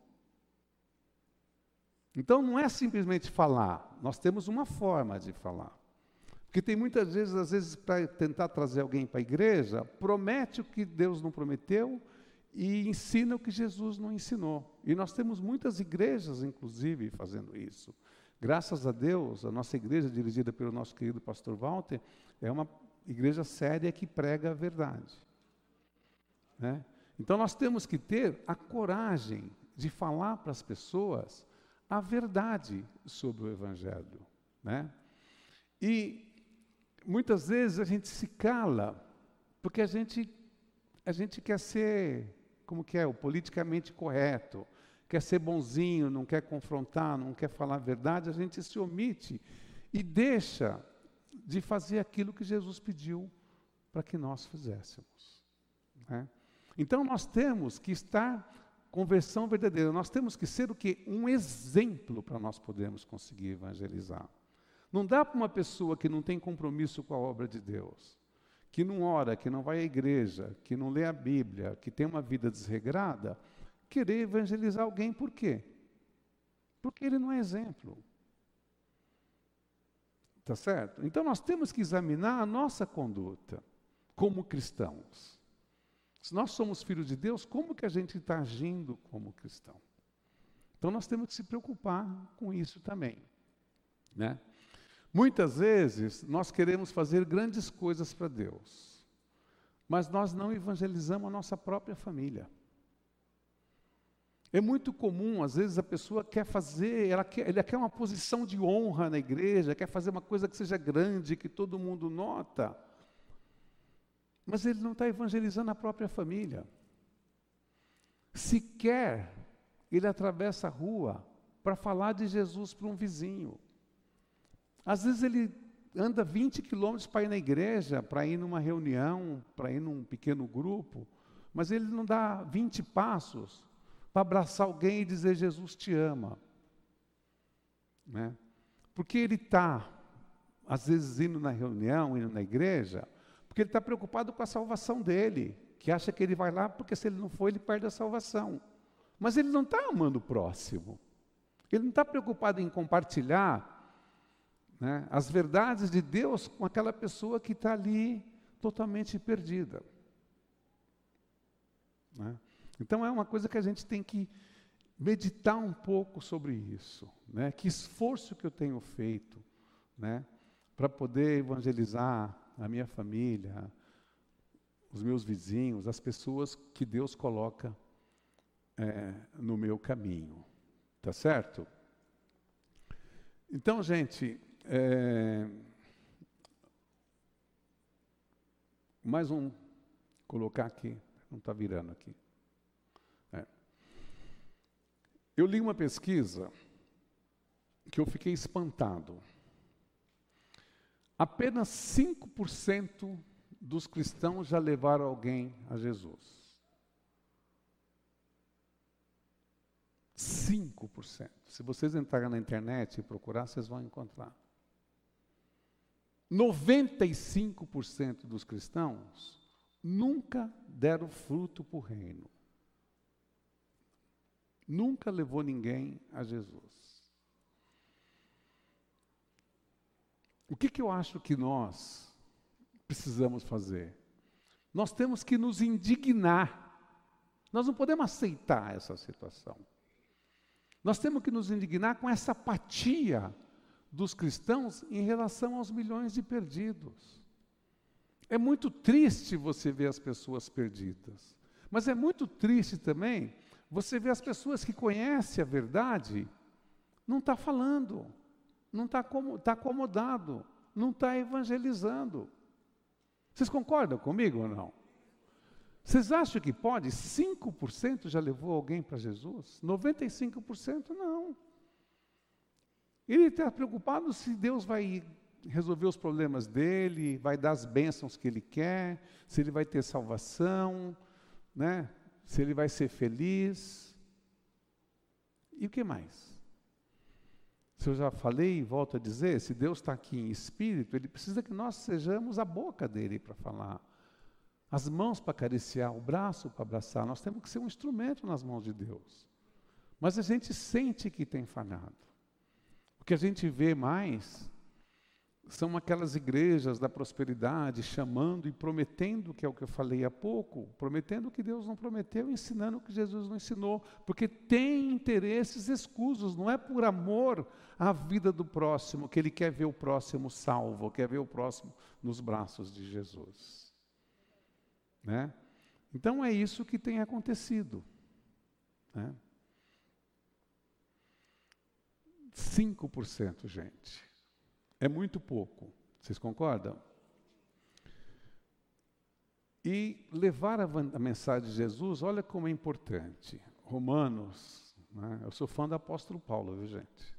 Então não é simplesmente falar, nós temos uma forma de falar. Porque tem muitas vezes, às vezes, para tentar trazer alguém para a igreja, promete o que Deus não prometeu e ensina o que Jesus não ensinou. E nós temos muitas igrejas, inclusive, fazendo isso. Graças a Deus, a nossa igreja, dirigida pelo nosso querido pastor Walter, é uma igreja séria que prega a verdade. Né? Então nós temos que ter a coragem de falar para as pessoas a verdade sobre o Evangelho, né? E muitas vezes a gente se cala, porque a gente, a gente quer ser, como que é, o politicamente correto, quer ser bonzinho, não quer confrontar, não quer falar a verdade, a gente se omite e deixa de fazer aquilo que Jesus pediu para que nós fizéssemos, né? Então nós temos que estar conversão verdadeira, nós temos que ser o quê? Um exemplo para nós podermos conseguir evangelizar. Não dá para uma pessoa que não tem compromisso com a obra de Deus, que não ora, que não vai à igreja, que não lê a Bíblia, que tem uma vida desregrada, querer evangelizar alguém por quê? Porque ele não é exemplo. Tá certo? Então nós temos que examinar a nossa conduta como cristãos. Se nós somos filhos de Deus, como que a gente está agindo como cristão? Então nós temos que se preocupar com isso também, né? Muitas vezes nós queremos fazer grandes coisas para Deus, mas nós não evangelizamos a nossa própria família. É muito comum, às vezes a pessoa quer fazer, ela quer, ela quer uma posição de honra na igreja, quer fazer uma coisa que seja grande, que todo mundo nota, mas ele não está evangelizando a própria família. Sequer ele atravessa a rua para falar de Jesus para um vizinho. Às vezes ele anda vinte quilômetros para ir na igreja, para ir numa reunião, para ir num pequeno grupo, mas ele não dá vinte passos para abraçar alguém e dizer Jesus te ama, né? Porque ele está, às vezes, indo na reunião, indo na igreja, porque ele está preocupado com a salvação dele, que acha que ele vai lá porque se ele não for, ele perde a salvação. Mas ele não está amando o próximo. Ele não está preocupado em compartilhar, né, as verdades de Deus com aquela pessoa que está ali totalmente perdida, né? Então é uma coisa que a gente tem que meditar um pouco sobre isso, né? Que esforço que eu tenho feito, né, para poder evangelizar a minha família, os meus vizinhos, as pessoas que Deus coloca é, no meu caminho, tá certo? Então, gente, é, mais um, colocar aqui, não está virando aqui. É. Eu li uma pesquisa que eu fiquei espantado. Apenas cinco por cento dos cristãos já levaram alguém a Jesus. cinco por cento. Se vocês entrarem na internet e procurar, vocês vão encontrar. noventa e cinco por cento dos cristãos nunca deram fruto para o reino. Nunca levou ninguém a Jesus. O que, que eu acho que nós precisamos fazer? Nós temos que nos indignar. Nós não podemos aceitar essa situação. Nós temos que nos indignar com essa apatia dos cristãos em relação aos milhões de perdidos. É muito triste você ver as pessoas perdidas, mas é muito triste também você ver as pessoas que conhecem a verdade, não está falando, não está tá acomodado, não está evangelizando. Vocês concordam comigo ou não? Vocês acham que pode? cinco por cento já levou alguém para Jesus? noventa e cinco por cento não. Ele está preocupado se Deus vai resolver os problemas dele, vai dar as bênçãos que ele quer, se ele vai ter salvação, né? Se ele vai ser feliz. E o que mais? Se eu já falei e volto a dizer, se Deus está aqui em espírito, Ele precisa que nós sejamos a boca dele para falar, as mãos para acariciar, o braço para abraçar. Nós temos que ser um instrumento nas mãos de Deus. Mas a gente sente que tem falhado. O que a gente vê mais são aquelas igrejas da prosperidade, chamando e prometendo, que é o que eu falei há pouco, prometendo o que Deus não prometeu, ensinando o que Jesus não ensinou, porque tem interesses escusos, não é por amor à vida do próximo, que ele quer ver o próximo salvo, quer ver o próximo nos braços de Jesus. Né? Então é isso que tem acontecido. Né? cinco por cento, gente. É muito pouco. Vocês concordam? E levar a, a mensagem de Jesus, olha como é importante. Romanos, né? Eu sou fã do apóstolo Paulo, viu, gente?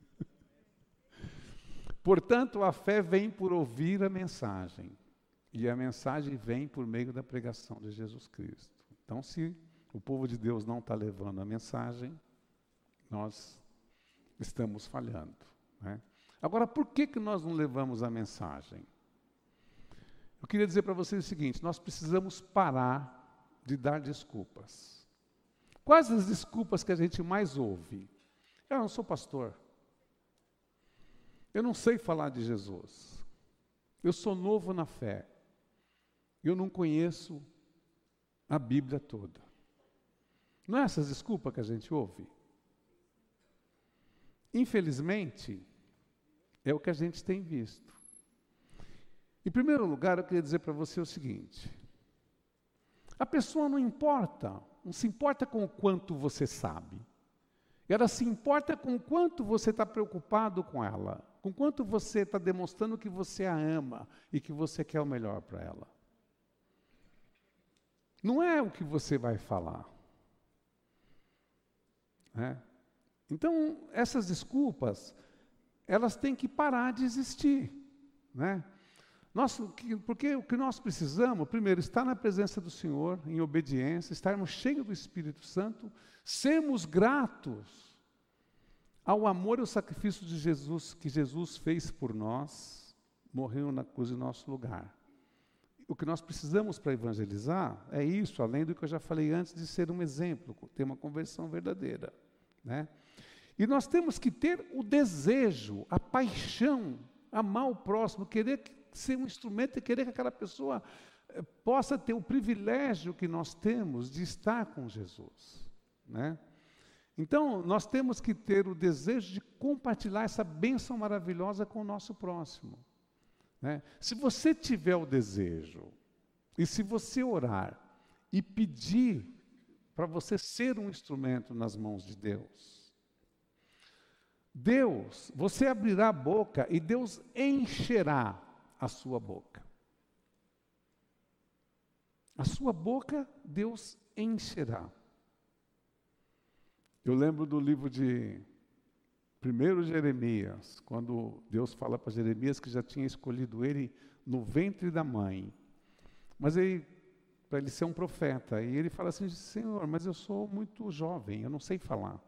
Portanto, a fé vem por ouvir a mensagem. E a mensagem vem por meio da pregação de Jesus Cristo. Então, se o povo de Deus não está levando a mensagem, nós estamos falhando. Né? Agora, por que, que nós não levamos a mensagem? Eu queria dizer para vocês o seguinte, nós precisamos parar de dar desculpas. Quais as desculpas que a gente mais ouve? Eu não sou pastor. Eu não sei falar de Jesus. Eu sou novo na fé. Eu não conheço a Bíblia toda. Não é essas desculpas que a gente ouve? Infelizmente, é o que a gente tem visto. Em primeiro lugar, eu queria dizer para você o seguinte. A pessoa não importa, não se importa com o quanto você sabe. Ela se importa com o quanto você está preocupado com ela, com quanto você está demonstrando que você a ama e que você quer o melhor para ela. Não é o que você vai falar. Né? Então, essas desculpas, elas têm que parar de existir. Né? Nós, porque o que nós precisamos, primeiro, estar na presença do Senhor, em obediência, estarmos cheios do Espírito Santo, sermos gratos ao amor e ao sacrifício de Jesus, que Jesus fez por nós, morreu na cruz em nosso lugar. O que nós precisamos para evangelizar é isso, além do que eu já falei antes, de ser um exemplo, ter uma conversão verdadeira. Né? E nós temos que ter o desejo, a paixão, amar o próximo, querer ser um instrumento e querer que aquela pessoa eh, possa ter o privilégio que nós temos de estar com Jesus. Né? Então, nós temos que ter o desejo de compartilhar essa bênção maravilhosa com o nosso próximo. Né? Se você tiver o desejo, e se você orar e pedir para você ser um instrumento nas mãos de Deus, Deus, você abrirá a boca e Deus encherá a sua boca. A sua boca, Deus encherá. Eu lembro do livro de primeiro Jeremias, quando Deus fala para Jeremias que já tinha escolhido ele no ventre da mãe. Mas ele, para ele ser um profeta, e ele fala assim, Senhor, mas eu sou muito jovem, eu não sei falar.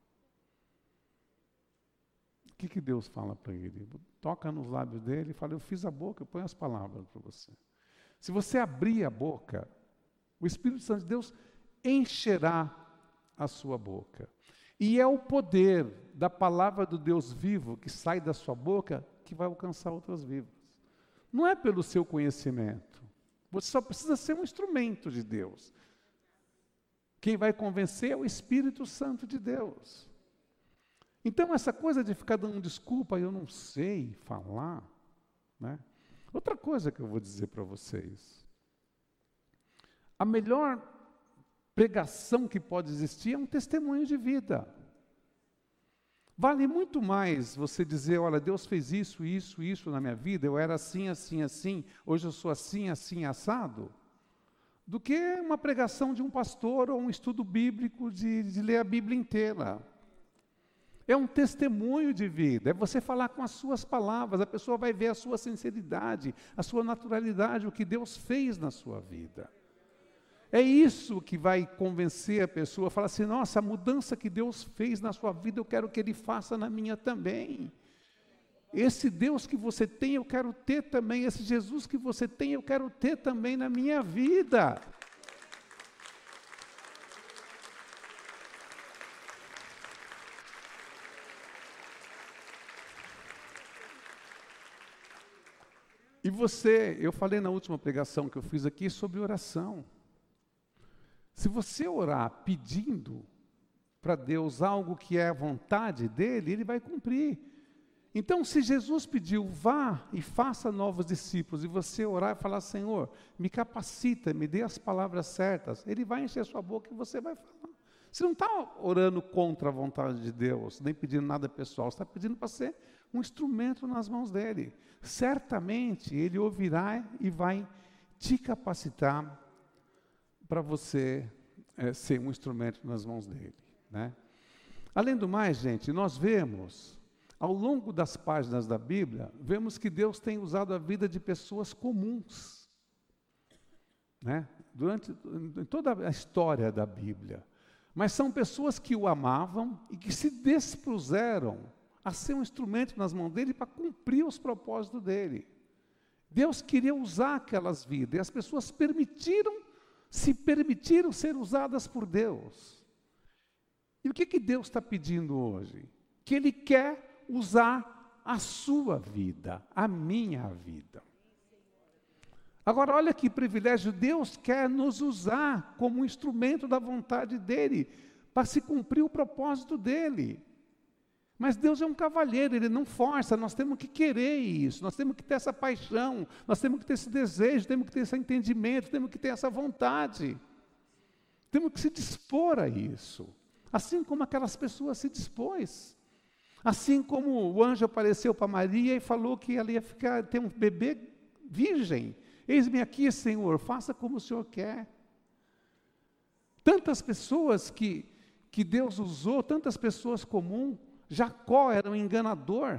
O que, que Deus fala para ele? Toca nos lábios dele e fala, eu fiz a boca, eu ponho as palavras para você. Se você abrir a boca, o Espírito Santo de Deus encherá a sua boca. E é o poder da palavra do Deus vivo que sai da sua boca que vai alcançar outras vidas. Não é pelo seu conhecimento. Você só precisa ser um instrumento de Deus. Quem vai convencer é o Espírito Santo de Deus. Então, essa coisa de ficar dando desculpa, eu não sei falar, né? Outra coisa que eu vou dizer para vocês. A melhor pregação que pode existir é um testemunho de vida. Vale muito mais você dizer, olha, Deus fez isso, isso, isso na minha vida, eu era assim, assim, assim, hoje eu sou assim, assim, assado, do que uma pregação de um pastor ou um estudo bíblico de, de ler a Bíblia inteira. É um testemunho de vida, é você falar com as suas palavras, a pessoa vai ver a sua sinceridade, a sua naturalidade, o que Deus fez na sua vida. É isso que vai convencer a pessoa, falar assim, nossa, a mudança que Deus fez na sua vida, eu quero que Ele faça na minha também. Esse Deus que você tem, eu quero ter também, esse Jesus que você tem, eu quero ter também na minha vida. E você, eu falei na última pregação que eu fiz aqui sobre oração. Se você orar pedindo para Deus algo que é a vontade dEle, Ele vai cumprir. Então, se Jesus pediu, vá e faça novos discípulos, e você orar e falar, Senhor, me capacita, me dê as palavras certas, Ele vai encher a sua boca e você vai falar. Você não está orando contra a vontade de Deus, nem pedindo nada pessoal, você está pedindo para ser um instrumento nas mãos dEle. Certamente, Ele ouvirá e vai te capacitar para você é, ser um instrumento nas mãos dEle, né? Além do mais, gente, nós vemos, ao longo das páginas da Bíblia, vemos que Deus tem usado a vida de pessoas comuns, né? Durante em toda a história da Bíblia. Mas são pessoas que o amavam e que se dispuseram a ser um instrumento nas mãos dele para cumprir os propósitos dele. Deus queria usar aquelas vidas, e as pessoas permitiram, se permitiram ser usadas por Deus. E o que, que Deus está pedindo hoje? Que Ele quer usar a sua vida, a minha vida. Agora, olha que privilégio, Deus quer nos usar como um instrumento da vontade dEle, para se cumprir o propósito dEle. Mas Deus é um cavalheiro, Ele não força, nós temos que querer isso, nós temos que ter essa paixão, nós temos que ter esse desejo, temos que ter esse entendimento, temos que ter essa vontade. Temos que se dispor a isso, assim como aquelas pessoas se dispôs. Assim como o anjo apareceu para Maria e falou que ela ia ficar, ter um bebê virgem. Eis-me aqui, Senhor, faça como o Senhor quer. Tantas pessoas que, que Deus usou, tantas pessoas comuns. Jacó era um enganador.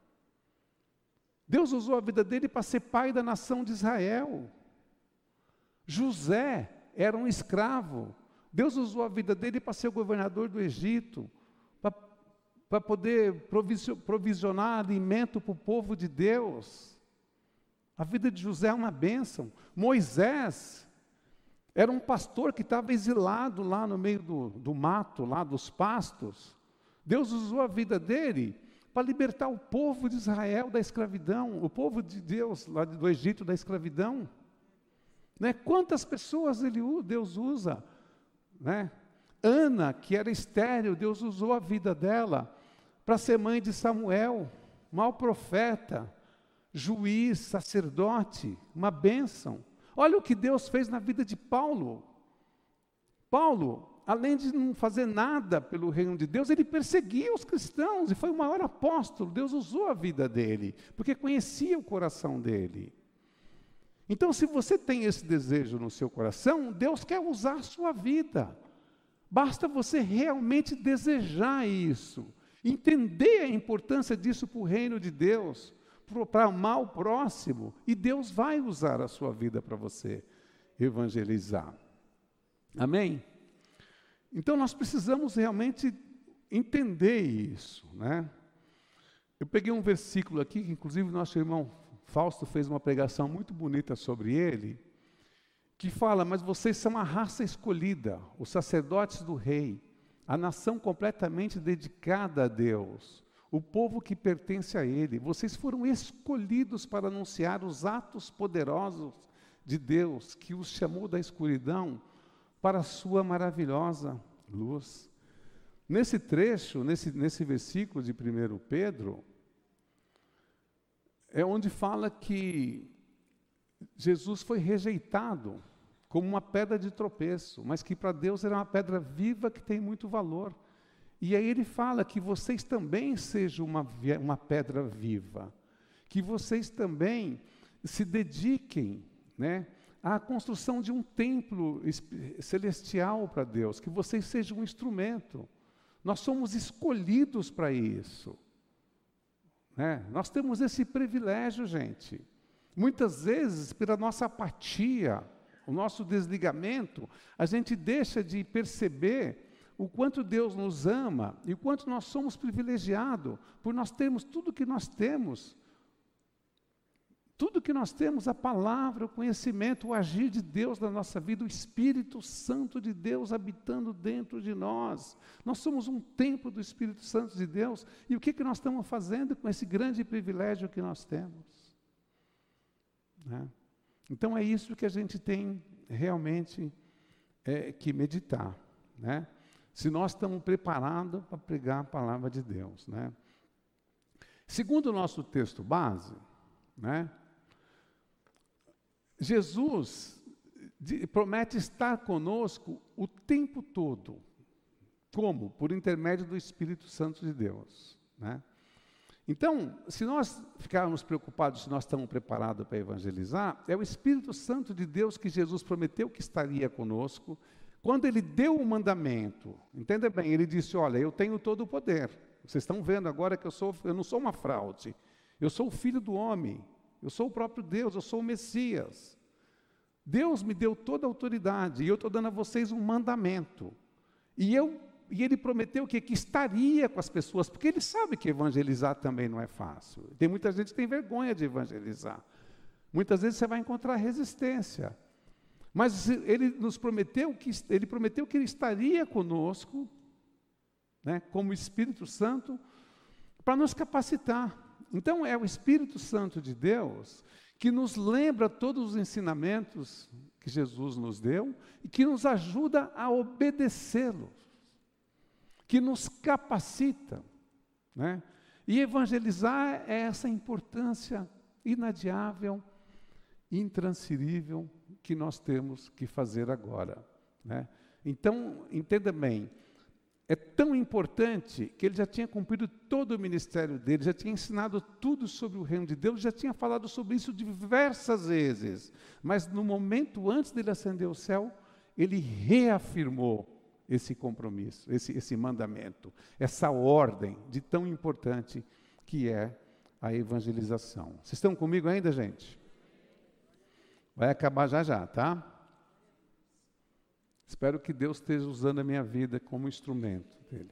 Deus usou a vida dele para ser pai da nação de Israel. José era um escravo. Deus usou a vida dele para ser o governador do Egito, para, para poder provisionar alimento para o povo de Deus. A vida de José é uma bênção. Moisés era um pastor que estava exilado lá no meio do, do mato, lá dos pastos. Deus usou a vida dele para libertar o povo de Israel da escravidão, o povo de Deus lá do Egito da escravidão. Né? Quantas pessoas ele, Deus usa? Né? Ana, que era estéril, Deus usou a vida dela para ser mãe de Samuel, mau profeta, juiz, sacerdote, uma bênção. Olha o que Deus fez na vida de Paulo. Paulo, além de não fazer nada pelo reino de Deus, ele perseguia os cristãos e foi o maior apóstolo. Deus usou a vida dele, porque conhecia o coração dele. Então, se você tem esse desejo no seu coração, Deus quer usar a sua vida. Basta você realmente desejar isso, entender a importância disso para o reino de Deus, para amar o próximo, e Deus vai usar a sua vida para você evangelizar. Amém? Então, nós precisamos realmente entender isso, né? Eu peguei um versículo aqui, que inclusive nosso irmão Fausto fez uma pregação muito bonita sobre ele, que fala, mas vocês são a raça escolhida, os sacerdotes do rei, a nação completamente dedicada a Deus, o povo que pertence a Ele. Vocês foram escolhidos para anunciar os atos poderosos de Deus, que os chamou da escuridão para a sua maravilhosa luz. Nesse trecho, nesse, nesse versículo de primeiro Pedro, é onde fala que Jesus foi rejeitado como uma pedra de tropeço, mas que para Deus era uma pedra viva que tem muito valor. E aí ele fala que vocês também sejam uma, uma pedra viva, que vocês também se dediquem, né, à construção de um templo celestial para Deus, que vocês sejam um instrumento. Nós somos escolhidos para isso. Né? Nós temos esse privilégio, gente. Muitas vezes, pela nossa apatia, o nosso desligamento, a gente deixa de perceber o quanto Deus nos ama e o quanto nós somos privilegiados por nós termos tudo que nós temos. Tudo que nós temos, a palavra, o conhecimento, o agir de Deus na nossa vida, o Espírito Santo de Deus habitando dentro de nós. Nós somos um templo do Espírito Santo de Deus. E o que, que nós estamos fazendo com esse grande privilégio que nós temos? Né? Então é isso que a gente tem realmente é, que meditar. Né? Se nós estamos preparados para pregar a palavra de Deus. Né? Segundo o nosso texto base, né? Jesus de, promete estar conosco o tempo todo. Como? Por intermédio do Espírito Santo de Deus. Né? Então, se nós ficarmos preocupados se nós estamos preparados para evangelizar, é o Espírito Santo de Deus que Jesus prometeu que estaria conosco. Quando Ele deu o mandamento, entenda bem, Ele disse, olha, eu tenho todo o poder. Vocês estão vendo agora que eu, sou, eu não sou uma fraude. Eu sou o Filho do homem. Eu sou o próprio Deus, eu sou o Messias. Deus me deu toda a autoridade e eu estou dando a vocês um mandamento. E, eu, e Ele prometeu que, que estaria com as pessoas, porque Ele sabe que evangelizar também não é fácil. Tem muita gente que tem vergonha de evangelizar. Muitas vezes você vai encontrar resistência. Mas Ele nos prometeu que, ele prometeu que Ele estaria conosco, né, como Espírito Santo, para nos capacitar. Então, é o Espírito Santo de Deus que nos lembra todos os ensinamentos que Jesus nos deu e que nos ajuda a obedecê-los, que nos capacita. Né? E evangelizar é essa importância inadiável, intransferível que nós temos que fazer agora. Né? Então, entenda bem, é tão importante que ele já tinha cumprido todo o ministério dele, já tinha ensinado tudo sobre o reino de Deus, já tinha falado sobre isso diversas vezes. Mas no momento antes dele ascender ao céu, ele reafirmou esse compromisso, esse, esse mandamento, essa ordem de tão importante que é a evangelização. Vocês estão comigo ainda, gente? Vai acabar já já, tá? Espero que Deus esteja usando a minha vida como instrumento dele.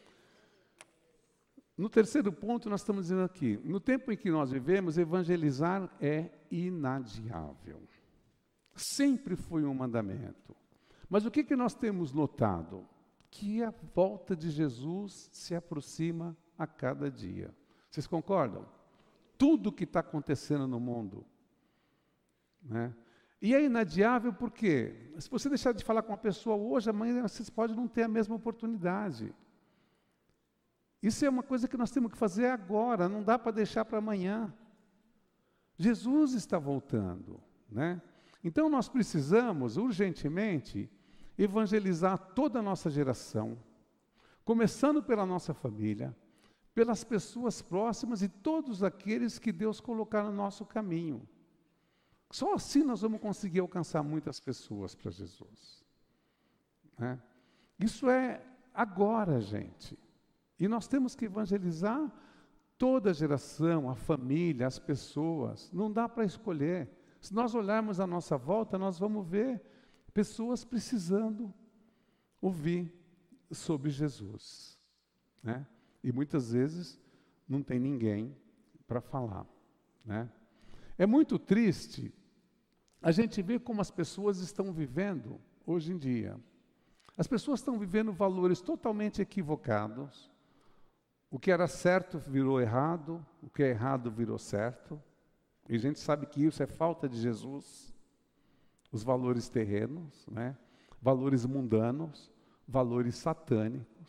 No terceiro ponto, nós estamos dizendo aqui, no tempo em que nós vivemos, evangelizar é inadiável. Sempre foi um mandamento. Mas o que, que nós temos notado? Que a volta de Jesus se aproxima a cada dia. Vocês concordam? Tudo que está acontecendo no mundo, né? E é inadiável porque, se você deixar de falar com uma pessoa hoje, amanhã vocês podem não ter a mesma oportunidade. Isso é uma coisa que nós temos que fazer agora, não dá para deixar para amanhã. Jesus está voltando, né? Então nós precisamos, urgentemente, evangelizar toda a nossa geração, começando pela nossa família, pelas pessoas próximas e todos aqueles que Deus colocar no nosso caminho. Só assim nós vamos conseguir alcançar muitas pessoas para Jesus. Né? Isso é agora, gente. E nós temos que evangelizar toda a geração, a família, as pessoas. Não dá para escolher. Se nós olharmos à nossa volta, nós vamos ver pessoas precisando ouvir sobre Jesus. Né? E muitas vezes não tem ninguém para falar. Né? É muito triste a gente ver como as pessoas estão vivendo hoje em dia. As pessoas estão vivendo valores totalmente equivocados. O que era certo virou errado, o que é errado virou certo. E a gente sabe que isso é falta de Jesus. Os valores terrenos, né? Valores mundanos, valores satânicos.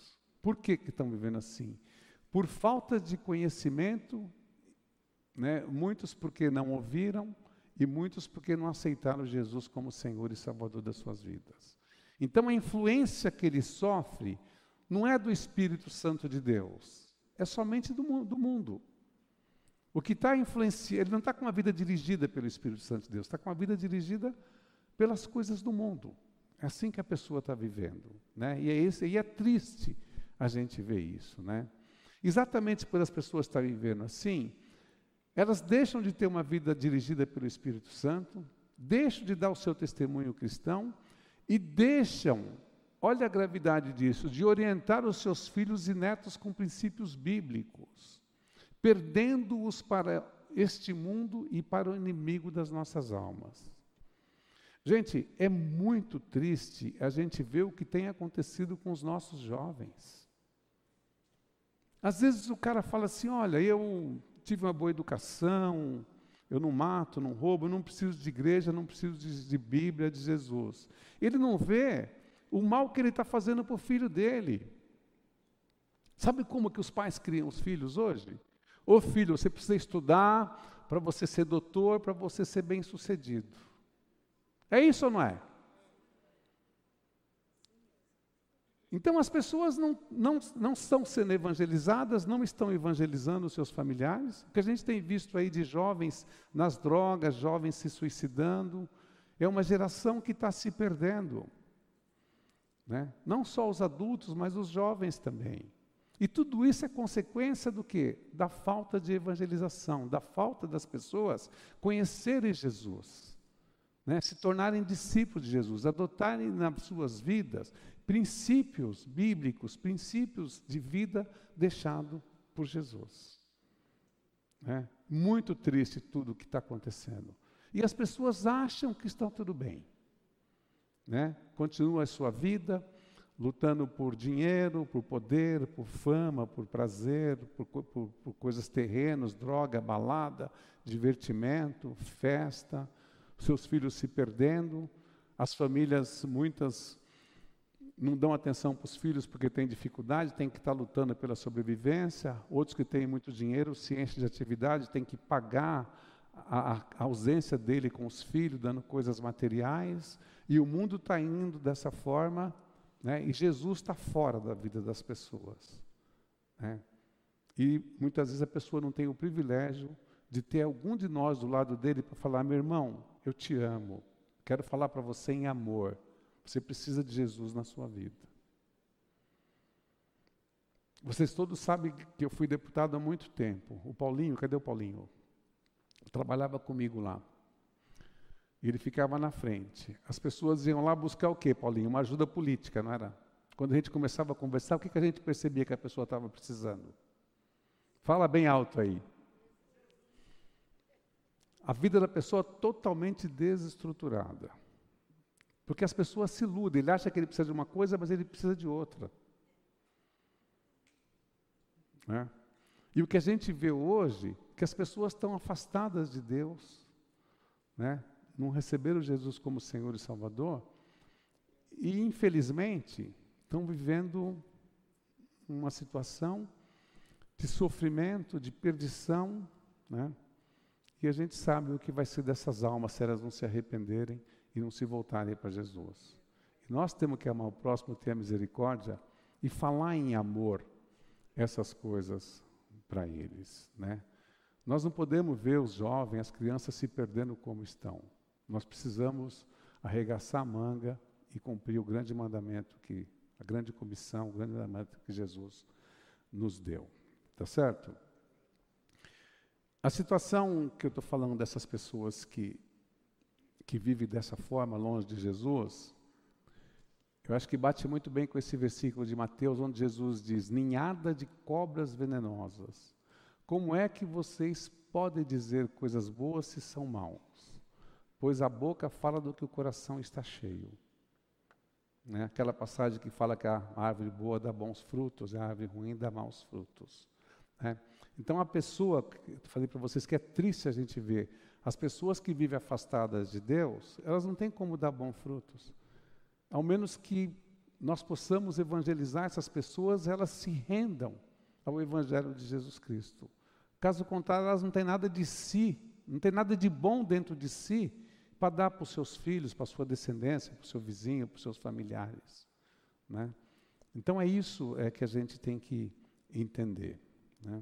Por que que estão vivendo assim? Por falta de conhecimento, né? Muitos porque não ouviram e muitos porque não aceitaram Jesus como Senhor e Salvador das suas vidas. Então a influência que ele sofre não é do Espírito Santo de Deus, é somente do, mu- do mundo. O que está influenciando, ele não está com uma vida dirigida pelo Espírito Santo de Deus, está com uma vida dirigida pelas coisas do mundo. É assim que a pessoa está vivendo, né? E é esse, e é triste a gente ver isso, né? Exatamente por as pessoas estarem vivendo assim, elas deixam de ter uma vida dirigida pelo Espírito Santo, deixam de dar o seu testemunho cristão e deixam, olha a gravidade disso, de orientar os seus filhos e netos com princípios bíblicos, perdendo-os para este mundo e para o inimigo das nossas almas. Gente, é muito triste a gente ver o que tem acontecido com os nossos jovens. Às vezes o cara fala assim, olha, eu tive uma boa educação, eu não mato, não roubo, eu não preciso de igreja, não preciso de, de Bíblia, de Jesus. Ele não vê o mal que ele está fazendo para o filho dele. Sabe como que os pais criam os filhos hoje? Ô filho, você precisa estudar para você ser doutor, para você ser bem-sucedido. É isso ou não é? Então as pessoas não, não, não estão sendo evangelizadas, não estão evangelizando os seus familiares. O que a gente tem visto aí de jovens nas drogas, jovens se suicidando, é uma geração que está se perdendo. Né? Não só os adultos, mas os jovens também. E tudo isso é consequência do quê? Da falta de evangelização, da falta das pessoas conhecerem Jesus, né? Se tornarem discípulos de Jesus, adotarem nas suas vidas princípios bíblicos, princípios de vida deixado por Jesus. Né? Muito triste tudo o que está acontecendo. E as pessoas acham que estão tudo bem. Né? Continua a sua vida, lutando por dinheiro, por poder, por fama, por prazer, por, por, por coisas terrenas, droga, balada, divertimento, festa, seus filhos se perdendo, as famílias, muitas, não dão atenção para os filhos porque têm dificuldade, têm que estar lutando pela sobrevivência, outros que têm muito dinheiro se enchem de atividade, têm que pagar a, a ausência dele com os filhos, dando coisas materiais, e o mundo está indo dessa forma, né? E Jesus está fora da vida das pessoas. Né? E muitas vezes a pessoa não tem o privilégio de ter algum de nós do lado dele para falar, meu irmão, eu te amo, quero falar para você em amor, você precisa de Jesus na sua vida. Vocês todos sabem que eu fui deputado há muito tempo. O Paulinho, cadê o Paulinho? Trabalhava comigo lá. E ele ficava na frente. As pessoas iam lá buscar o quê, Paulinho? Uma ajuda política, não era? Quando a gente começava a conversar, o que, que a gente percebia que a pessoa estava precisando? Fala bem alto aí. A vida da pessoa totalmente desestruturada. Porque as pessoas se iludem. Ele acha que ele precisa de uma coisa, mas ele precisa de outra. Né? E o que a gente vê hoje, que as pessoas estão afastadas de Deus, né? Não receberam Jesus como Senhor e Salvador, e infelizmente estão vivendo uma situação de sofrimento, de perdição, né? E a gente sabe o que vai ser dessas almas se elas não se arrependerem e não se voltarem para Jesus. E nós temos que amar o próximo, ter a misericórdia e falar em amor essas coisas para eles, né? Nós não podemos ver os jovens, as crianças se perdendo como estão. Nós precisamos arregaçar a manga e cumprir o grande mandamento que, a grande comissão, o grande mandamento que Jesus nos deu. Tá certo? A situação que eu estou falando dessas pessoas que, que vivem dessa forma, longe de Jesus, eu acho que bate muito bem com esse versículo de Mateus, onde Jesus diz, ninhada de cobras venenosas. Como é que vocês podem dizer coisas boas se são maus? Pois a boca fala do que o coração está cheio. Né? Aquela passagem que fala que a árvore boa dá bons frutos, e a árvore ruim dá maus frutos. Né? Então a pessoa, eu falei para vocês que é triste a gente ver, as pessoas que vivem afastadas de Deus, elas não têm como dar bons frutos. Ao menos que nós possamos evangelizar essas pessoas, elas se rendam ao Evangelho de Jesus Cristo. Caso contrário, elas não têm nada de si, não têm nada de bom dentro de si para dar para os seus filhos, para a sua descendência, para o seu vizinho, para os seus familiares, né? Então é isso é, que a gente tem que entender, né?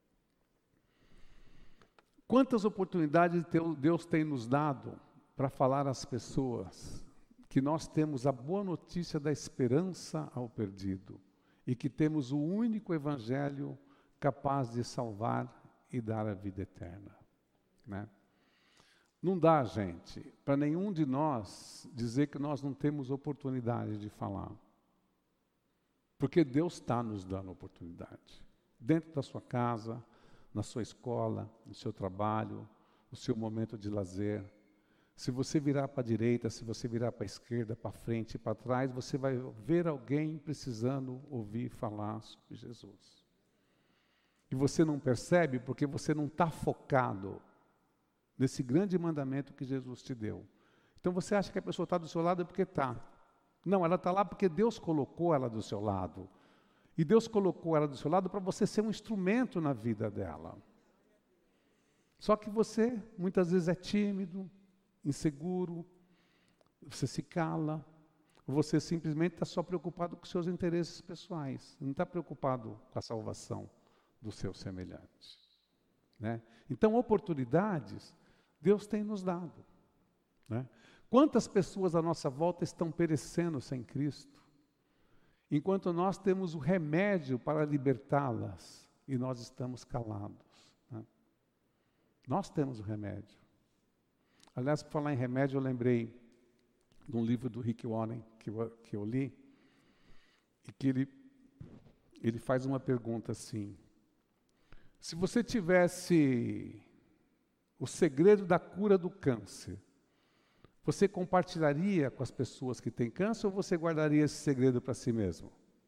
Quantas oportunidades Deus tem nos dado para falar às pessoas que nós temos a boa notícia da esperança ao perdido e que temos o único evangelho capaz de salvar e dar a vida eterna, né? Não dá, gente, para nenhum de nós dizer que nós não temos oportunidade de falar. Porque Deus está nos dando oportunidade. Dentro da sua casa, na sua escola, no seu trabalho, no seu momento de lazer. Se você virar para a direita, se você virar para a esquerda, para frente e para trás, você vai ver alguém precisando ouvir falar sobre Jesus. E você não percebe porque você não está focado nesse grande mandamento que Jesus te deu. Então você acha que a pessoa está do seu lado porque está. Não, ela está lá porque Deus colocou ela do seu lado. E Deus colocou ela do seu lado para você ser um instrumento na vida dela. Só que você, muitas vezes, é tímido, inseguro, você se cala, você simplesmente está só preocupado com seus interesses pessoais, não está preocupado com a salvação do seu semelhante, né? Então, oportunidades, Deus tem nos dado, né? Quantas pessoas à nossa volta estão perecendo sem Cristo, enquanto nós temos o remédio para libertá-las e nós estamos calados, né? Nós temos o remédio. Aliás, por falar em remédio, eu lembrei de um livro do Rick Warren que eu, que eu li, e que ele, ele faz uma pergunta assim: se você tivesse o segredo da cura do câncer, você compartilharia com as pessoas que têm câncer ou você guardaria esse segredo para si mesmo?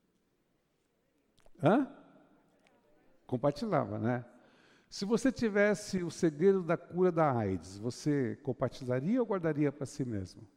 Hã? Compartilhava, né? Se você tivesse o segredo da cura da AIDS, você compartilharia ou guardaria para si mesmo?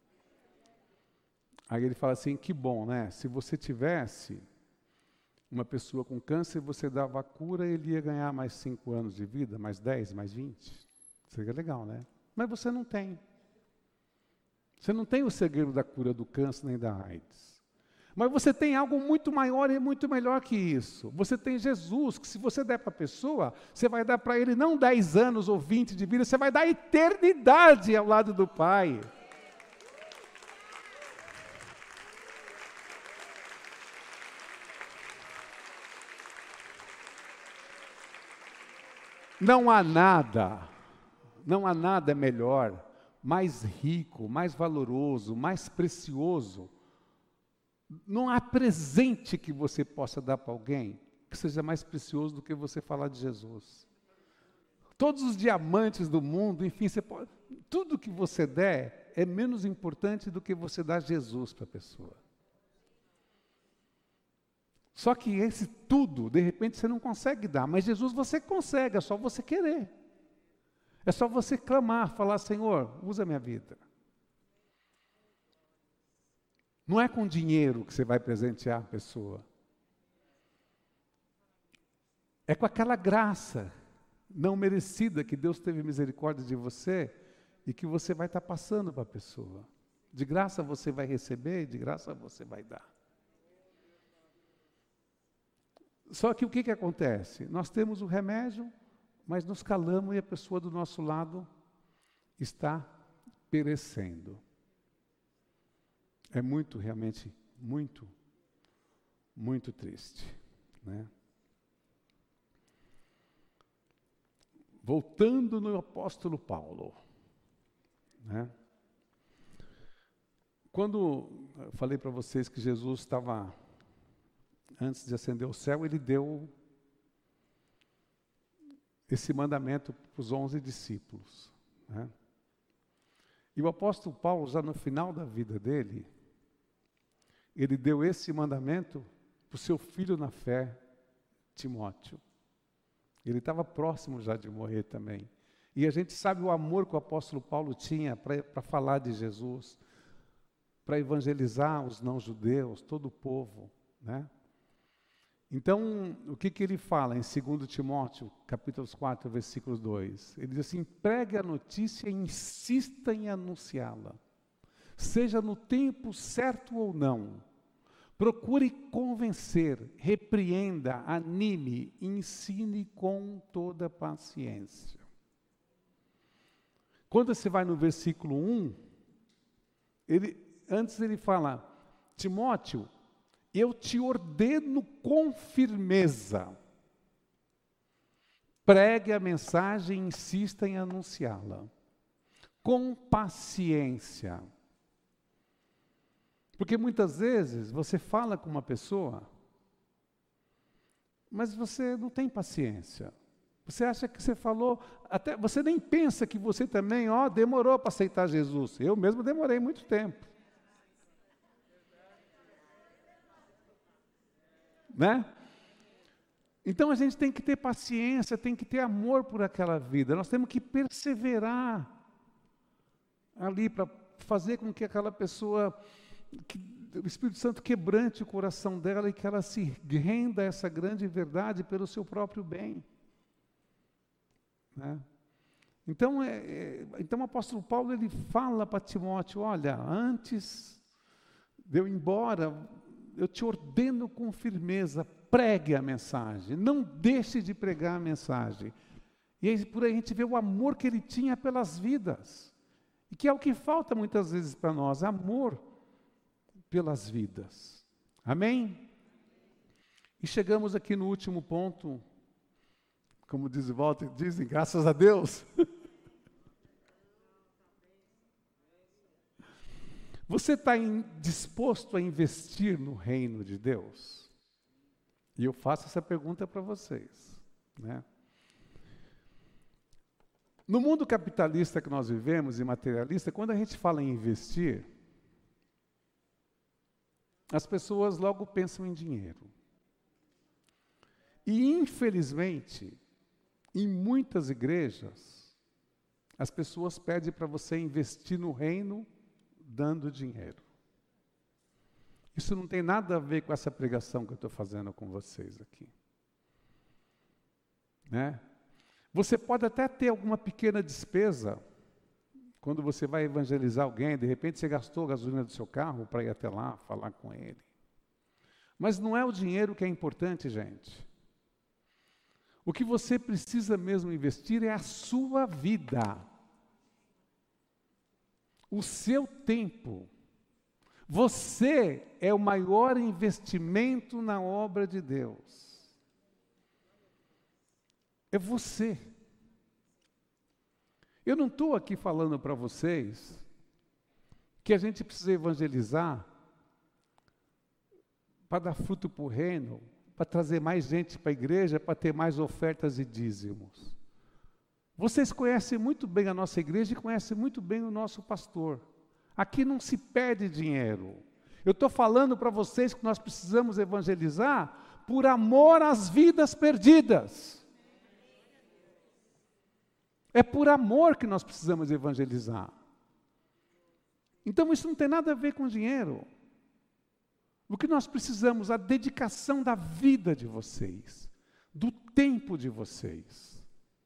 Aí ele fala assim, que bom, né? Se você tivesse uma pessoa com câncer, você dava a cura, ele ia ganhar mais cinco anos de vida, mais dez, mais vinte. Seria legal, né? Mas você não tem. Você não tem o segredo da cura do câncer nem da AIDS. Mas você tem algo muito maior e muito melhor que isso. Você tem Jesus, que se você der para a pessoa, você vai dar para ele não dez anos ou vinte de vida, você vai dar eternidade ao lado do Pai. Não há nada, não há nada melhor, mais rico, mais valoroso, mais precioso. Não há presente que você possa dar para alguém que seja mais precioso do que você falar de Jesus. Todos os diamantes do mundo, enfim, você pode, tudo que você der é menos importante do que você dar Jesus para a pessoa. Só que esse tudo, de repente, você não consegue dar, mas Jesus você consegue, é só você querer. É só você clamar, falar, Senhor, usa a minha vida. Não é com dinheiro que você vai presentear a pessoa. É com aquela graça não merecida que Deus teve misericórdia de você e que você vai estar passando para a pessoa. De graça você vai receber e de graça você vai dar. Só que o que, que acontece? Nós temos o remédio, mas nos calamos e a pessoa do nosso lado está perecendo. É muito, realmente, muito, muito triste, né? Voltando no apóstolo Paulo, né? Quando eu falei para vocês que Jesus estava, antes de ascender ao céu, ele deu esse mandamento para os onze discípulos, né? E o apóstolo Paulo, já no final da vida dele, ele deu esse mandamento para o seu filho na fé, Timóteo. Ele estava próximo já de morrer também. E a gente sabe o amor que o apóstolo Paulo tinha para falar de Jesus. para evangelizar os não-judeus, todo o povo, né? Então, o que, que ele fala em segundo Timóteo, capítulo quatro, versículo dois? Ele diz assim, pregue a notícia e insista em anunciá-la. Seja no tempo certo ou não. Procure convencer, repreenda, anime, ensine com toda paciência. Quando você vai no versículo um, ele, antes ele fala, Timóteo, eu te ordeno com firmeza. Pregue a mensagem e insista em anunciá-la. Com paciência. Porque muitas vezes você fala com uma pessoa, mas você não tem paciência. Você acha que você falou, até você nem pensa que você também, ó, demorou para aceitar Jesus. Eu mesmo demorei muito tempo. Né? Então a gente tem que ter paciência, tem que ter amor por aquela vida. Nós temos que perseverar ali para fazer com que aquela pessoa, que o Espírito Santo quebrante o coração dela e que ela se renda a essa grande verdade pelo seu próprio bem. Né? Então, é, é, então o apóstolo Paulo ele fala para Timóteo, olha, antes de eu ir embora, eu te ordeno com firmeza, pregue a mensagem, não deixe de pregar a mensagem. E aí, por aí a gente vê o amor que ele tinha pelas vidas, e que é o que falta muitas vezes para nós, amor pelas vidas. Amém? E chegamos aqui no último ponto, como diz Walter, dizem, graças a Deus. Você está disposto a investir no reino de Deus? E eu faço essa pergunta para vocês, né? No mundo capitalista que nós vivemos e materialista, quando a gente fala em investir, as pessoas logo pensam em dinheiro. E, infelizmente, em muitas igrejas, as pessoas pedem para você investir no reino dando dinheiro. Isso não tem nada a ver com essa pregação que eu estou fazendo com vocês aqui. Né? Você pode até ter alguma pequena despesa, quando você vai evangelizar alguém, de repente você gastou a gasolina do seu carro para ir até lá, falar com ele. Mas não é o dinheiro que é importante, gente. O que você precisa mesmo investir é a sua vida. O seu tempo. Você é o maior investimento na obra de Deus. É você. Eu não estou aqui falando para vocês que a gente precisa evangelizar para dar fruto para o reino, para trazer mais gente para a igreja, para ter mais ofertas e dízimos. Vocês conhecem muito bem a nossa igreja e conhecem muito bem o nosso pastor. Aqui não se perde dinheiro. Eu estou falando para vocês que nós precisamos evangelizar por amor às vidas perdidas. É por amor que nós precisamos evangelizar. Então isso não tem nada a ver com dinheiro. O que nós precisamos, a dedicação da vida de vocês, do tempo de vocês.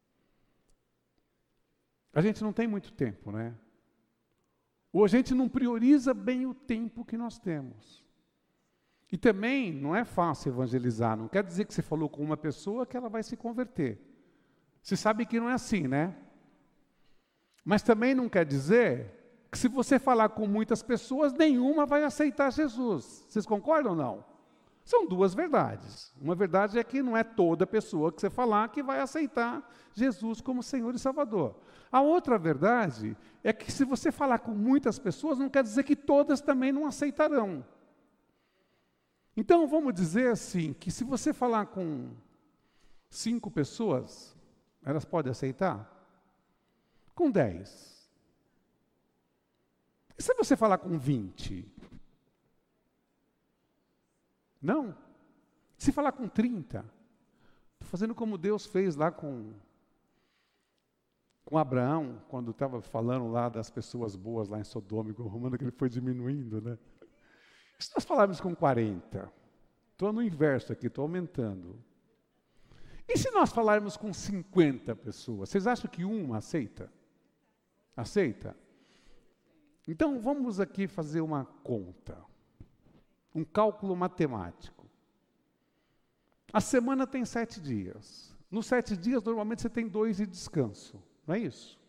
A gente não tem muito tempo, né? Ou a gente não prioriza bem o tempo que nós temos. E também não é fácil evangelizar, não quer dizer que você falou com uma pessoa que ela vai se converter. Você sabe que não é assim, né? Mas também não quer dizer que se você falar com muitas pessoas, nenhuma vai aceitar Jesus. Vocês concordam ou não? São duas verdades. Uma verdade é que não é toda pessoa que você falar que vai aceitar Jesus como Senhor e Salvador. A outra verdade é que se você falar com muitas pessoas, não quer dizer que todas também não aceitarão. Então, vamos dizer assim, que se você falar com cinco pessoas, elas podem aceitar? Com dez. E se você falar com vinte? Não. Se falar com trinta, estou fazendo como Deus fez lá com, com Abraão, quando estava falando lá das pessoas boas lá em Sodoma e Gomorra, que ele foi diminuindo, né? Se nós falarmos com quarenta, estou no inverso aqui, estou aumentando. E se nós falarmos com cinquenta pessoas, vocês acham que uma aceita? Aceita? Então vamos aqui fazer uma conta, um cálculo matemático. A semana tem sete dias. Nos sete dias, normalmente você tem dois de descanso, não é isso?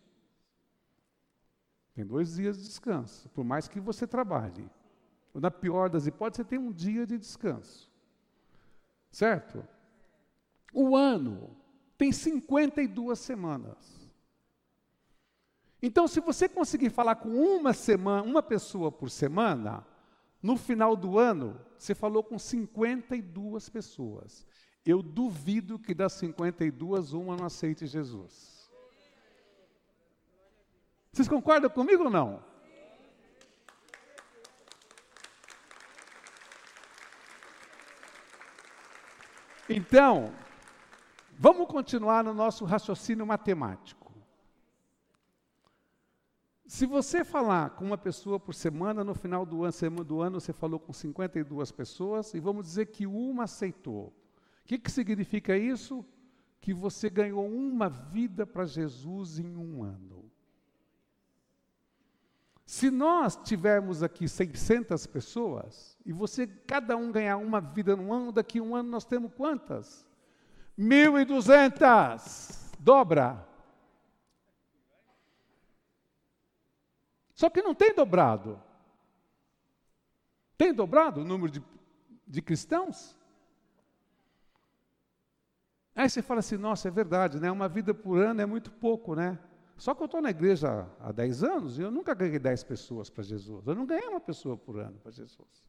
Tem dois dias de descanso, por mais que você trabalhe. Na pior das hipóteses, você tem um dia de descanso. Certo? O ano tem cinquenta e duas semanas. Então, se você conseguir falar com uma semana, uma pessoa por semana, no final do ano, você falou com cinquenta e duas pessoas. Eu duvido que das cinquenta e duas, uma não aceite Jesus. Vocês concordam comigo ou não? Então, vamos continuar no nosso raciocínio matemático. Se você falar com uma pessoa por semana, no final do ano, do ano você falou com cinquenta e duas pessoas, e vamos dizer que uma aceitou. O que, que significa isso? Que você ganhou uma vida para Jesus em um ano. Se nós tivermos aqui seiscentas pessoas, e você, cada um ganhar uma vida num ano, daqui a um ano nós temos quantas? Mil e duzentas. Dobra. Só que não tem dobrado. Tem dobrado o número de, de cristãos? Aí você fala assim, nossa, é verdade, né? Uma vida por ano é muito pouco, né? Só que eu estou na igreja há dez anos e eu nunca ganhei dez pessoas para Jesus. Eu não ganhei uma pessoa por ano para Jesus.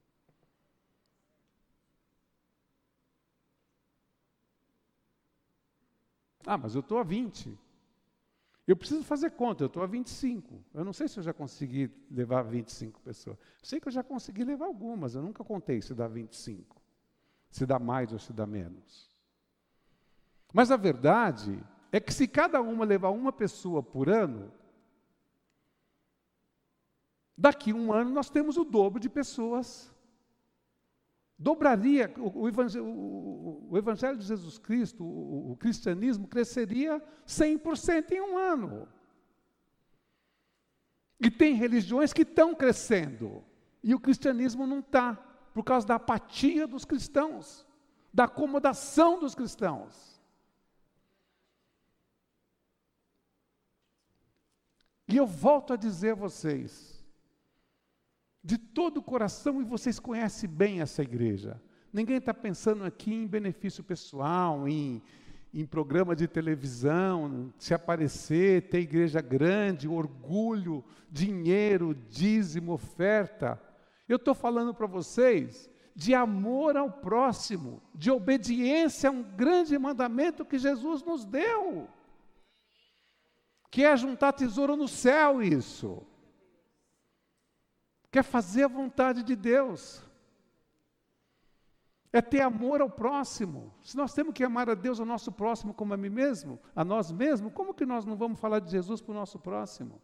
Ah, mas eu estou a vinte. Eu preciso fazer conta, eu estou a vinte e cinco. Eu não sei se eu já consegui levar vinte e cinco pessoas. Eu sei que eu já consegui levar algumas, eu nunca contei se dá vinte e cinco. Se dá mais ou se dá menos. Mas a verdade é que se cada uma levar uma pessoa por ano, daqui a um ano nós temos o dobro de pessoas. Dobraria, o, o, evangelho, o, o evangelho de Jesus Cristo, o, o cristianismo cresceria cem por cento em um ano. E tem religiões que estão crescendo, e o cristianismo não está, por causa da apatia dos cristãos, da acomodação dos cristãos. E eu volto a dizer a vocês, de todo o coração, e vocês conhecem bem essa igreja, ninguém está pensando aqui em benefício pessoal, em, em programa de televisão, se aparecer, ter igreja grande, orgulho, dinheiro, dízimo, oferta. Eu estou falando para vocês de amor ao próximo, de obediência a um grande mandamento que Jesus nos deu. Que é juntar tesouro no céu, isso. Quer fazer a vontade de Deus. É ter amor ao próximo. Se nós temos que amar a Deus, ao nosso próximo como a mim mesmo, a nós mesmos, como que nós não vamos falar de Jesus para o nosso próximo?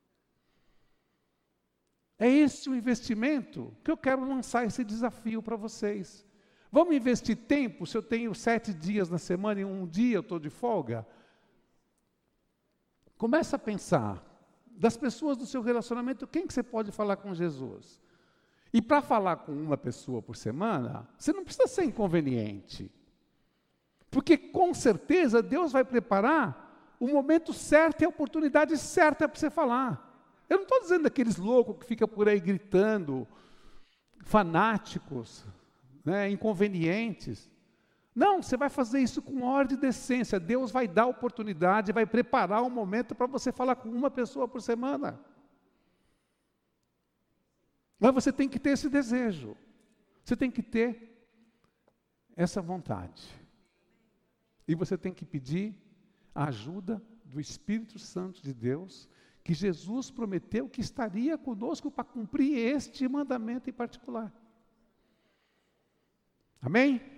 É esse o investimento que eu quero lançar esse desafio para vocês. Vamos investir tempo, se eu tenho sete dias na semana e um dia eu estou de folga? Começa a pensar, das pessoas do seu relacionamento, quem que você pode falar com Jesus? E para falar com uma pessoa por semana, você não precisa ser inconveniente. Porque com certeza Deus vai preparar o momento certo e a oportunidade certa para você falar. Eu não estou dizendo daqueles loucos que ficam por aí gritando, fanáticos, né, inconvenientes. Não, você vai fazer isso com ordem e decência. Deus vai dar oportunidade, vai preparar um momento para você falar com uma pessoa por semana. Mas você tem que ter esse desejo. Você tem que ter essa vontade. E você tem que pedir a ajuda do Espírito Santo de Deus, que Jesus prometeu que estaria conosco para cumprir este mandamento em particular. Amém?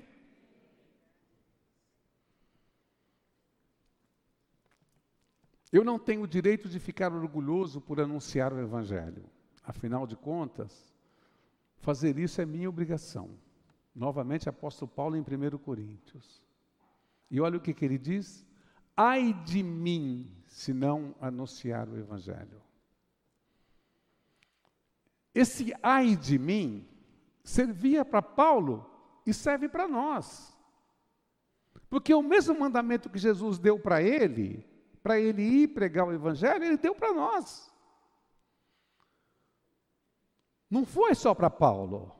Eu não tenho o direito de ficar orgulhoso por anunciar o Evangelho. Afinal de contas, fazer isso é minha obrigação. Novamente, apóstolo Paulo em primeiro Coríntios. E olha o que, que ele diz. Ai de mim, se não anunciar o Evangelho. Esse ai de mim servia para Paulo e serve para nós. Porque o mesmo mandamento que Jesus deu para ele, para ele ir pregar o Evangelho, ele deu para nós. Não foi só para Paulo.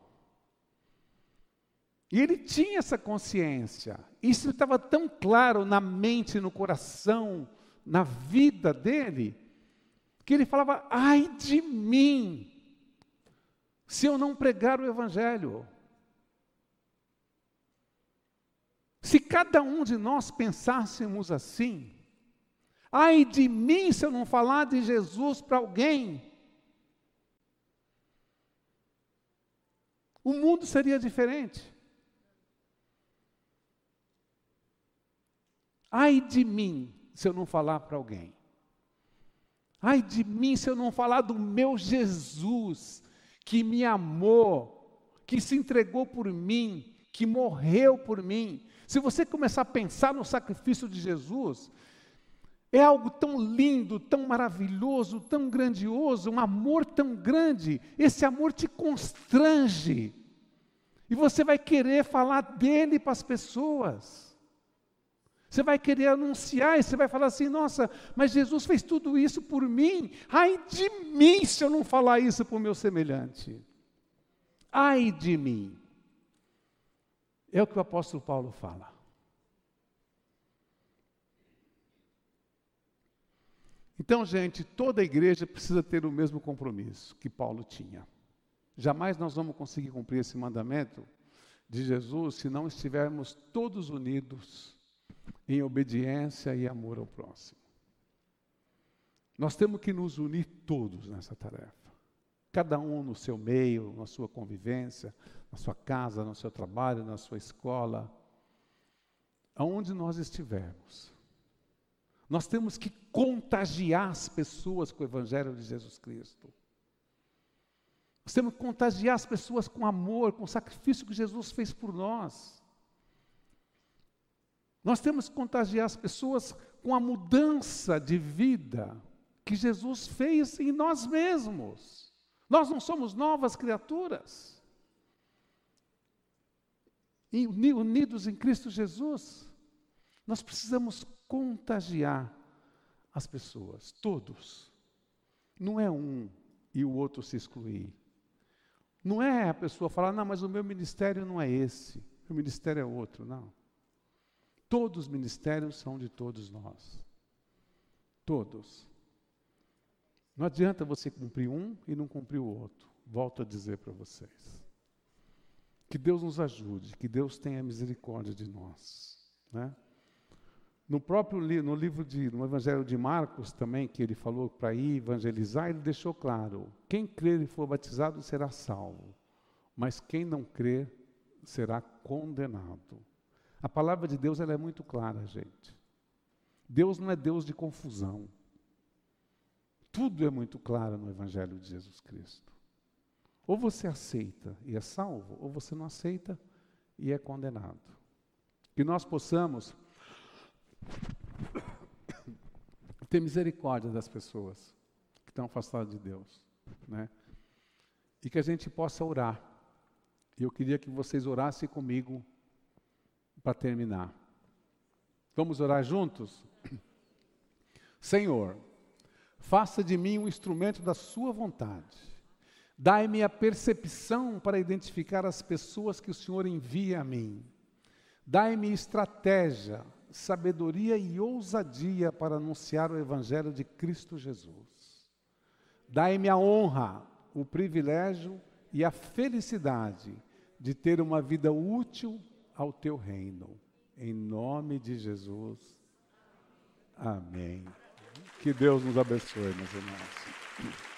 E ele tinha essa consciência. Isso estava tão claro na mente, no coração, na vida dele, que ele falava, ai de mim, se eu não pregar o Evangelho. Se cada um de nós pensássemos assim, ai de mim se eu não falar de Jesus para alguém, o mundo seria diferente. Ai de mim se eu não falar para alguém. Ai de mim se eu não falar do meu Jesus, que me amou, que se entregou por mim, que morreu por mim. Se você começar a pensar no sacrifício de Jesus, é algo tão lindo, tão maravilhoso, tão grandioso, um amor tão grande. Esse amor te constrange. E você vai querer falar dele para as pessoas. Você vai querer anunciar e você vai falar assim, nossa, mas Jesus fez tudo isso por mim. Ai de mim se eu não falar isso para o meu semelhante. Ai de mim. É o que o apóstolo Paulo fala. Então, gente, toda a igreja precisa ter o mesmo compromisso que Paulo tinha. Jamais nós vamos conseguir cumprir esse mandamento de Jesus se não estivermos todos unidos em obediência e amor ao próximo. Nós temos que nos unir todos nessa tarefa. Cada um no seu meio, na sua convivência, na sua casa, no seu trabalho, na sua escola, aonde nós estivermos. Nós temos que contagiar as pessoas com o Evangelho de Jesus Cristo. Nós temos que contagiar as pessoas com amor, com o sacrifício que Jesus fez por nós. Nós temos que contagiar as pessoas com a mudança de vida que Jesus fez em nós mesmos. Nós não somos novas criaturas. E unidos em Cristo Jesus, nós precisamos contagiar as pessoas, todos. Não é um e o outro se excluir. Não é a pessoa falar, não, mas o meu ministério não é esse, o ministério é outro, não. Todos os ministérios são de todos nós. Todos. Não adianta você cumprir um e não cumprir o outro. Volto a dizer para vocês. Que Deus nos ajude, que Deus tenha misericórdia de nós, né? No próprio li- no livro de, no Evangelho de Marcos também, que ele falou para ir evangelizar, ele deixou claro, quem crer e for batizado será salvo, mas quem não crer será condenado. A palavra de Deus ela é muito clara, gente. Deus não é Deus de confusão. Tudo é muito claro no Evangelho de Jesus Cristo. Ou você aceita e é salvo, ou você não aceita e é condenado. Que nós possamos ter misericórdia das pessoas que estão afastadas de Deus, né? E que a gente possa orar. E eu queria que vocês orassem comigo para terminar. Vamos orar juntos? Senhor, faça de mim um instrumento da sua vontade. Dai-me a percepção para identificar as pessoas que o Senhor envia a mim. Dai-me estratégia, sabedoria e ousadia para anunciar o Evangelho de Cristo Jesus. Dai-me a honra, o privilégio e a felicidade de ter uma vida útil ao teu reino. Em nome de Jesus. Amém. Que Deus nos abençoe, meus irmãos.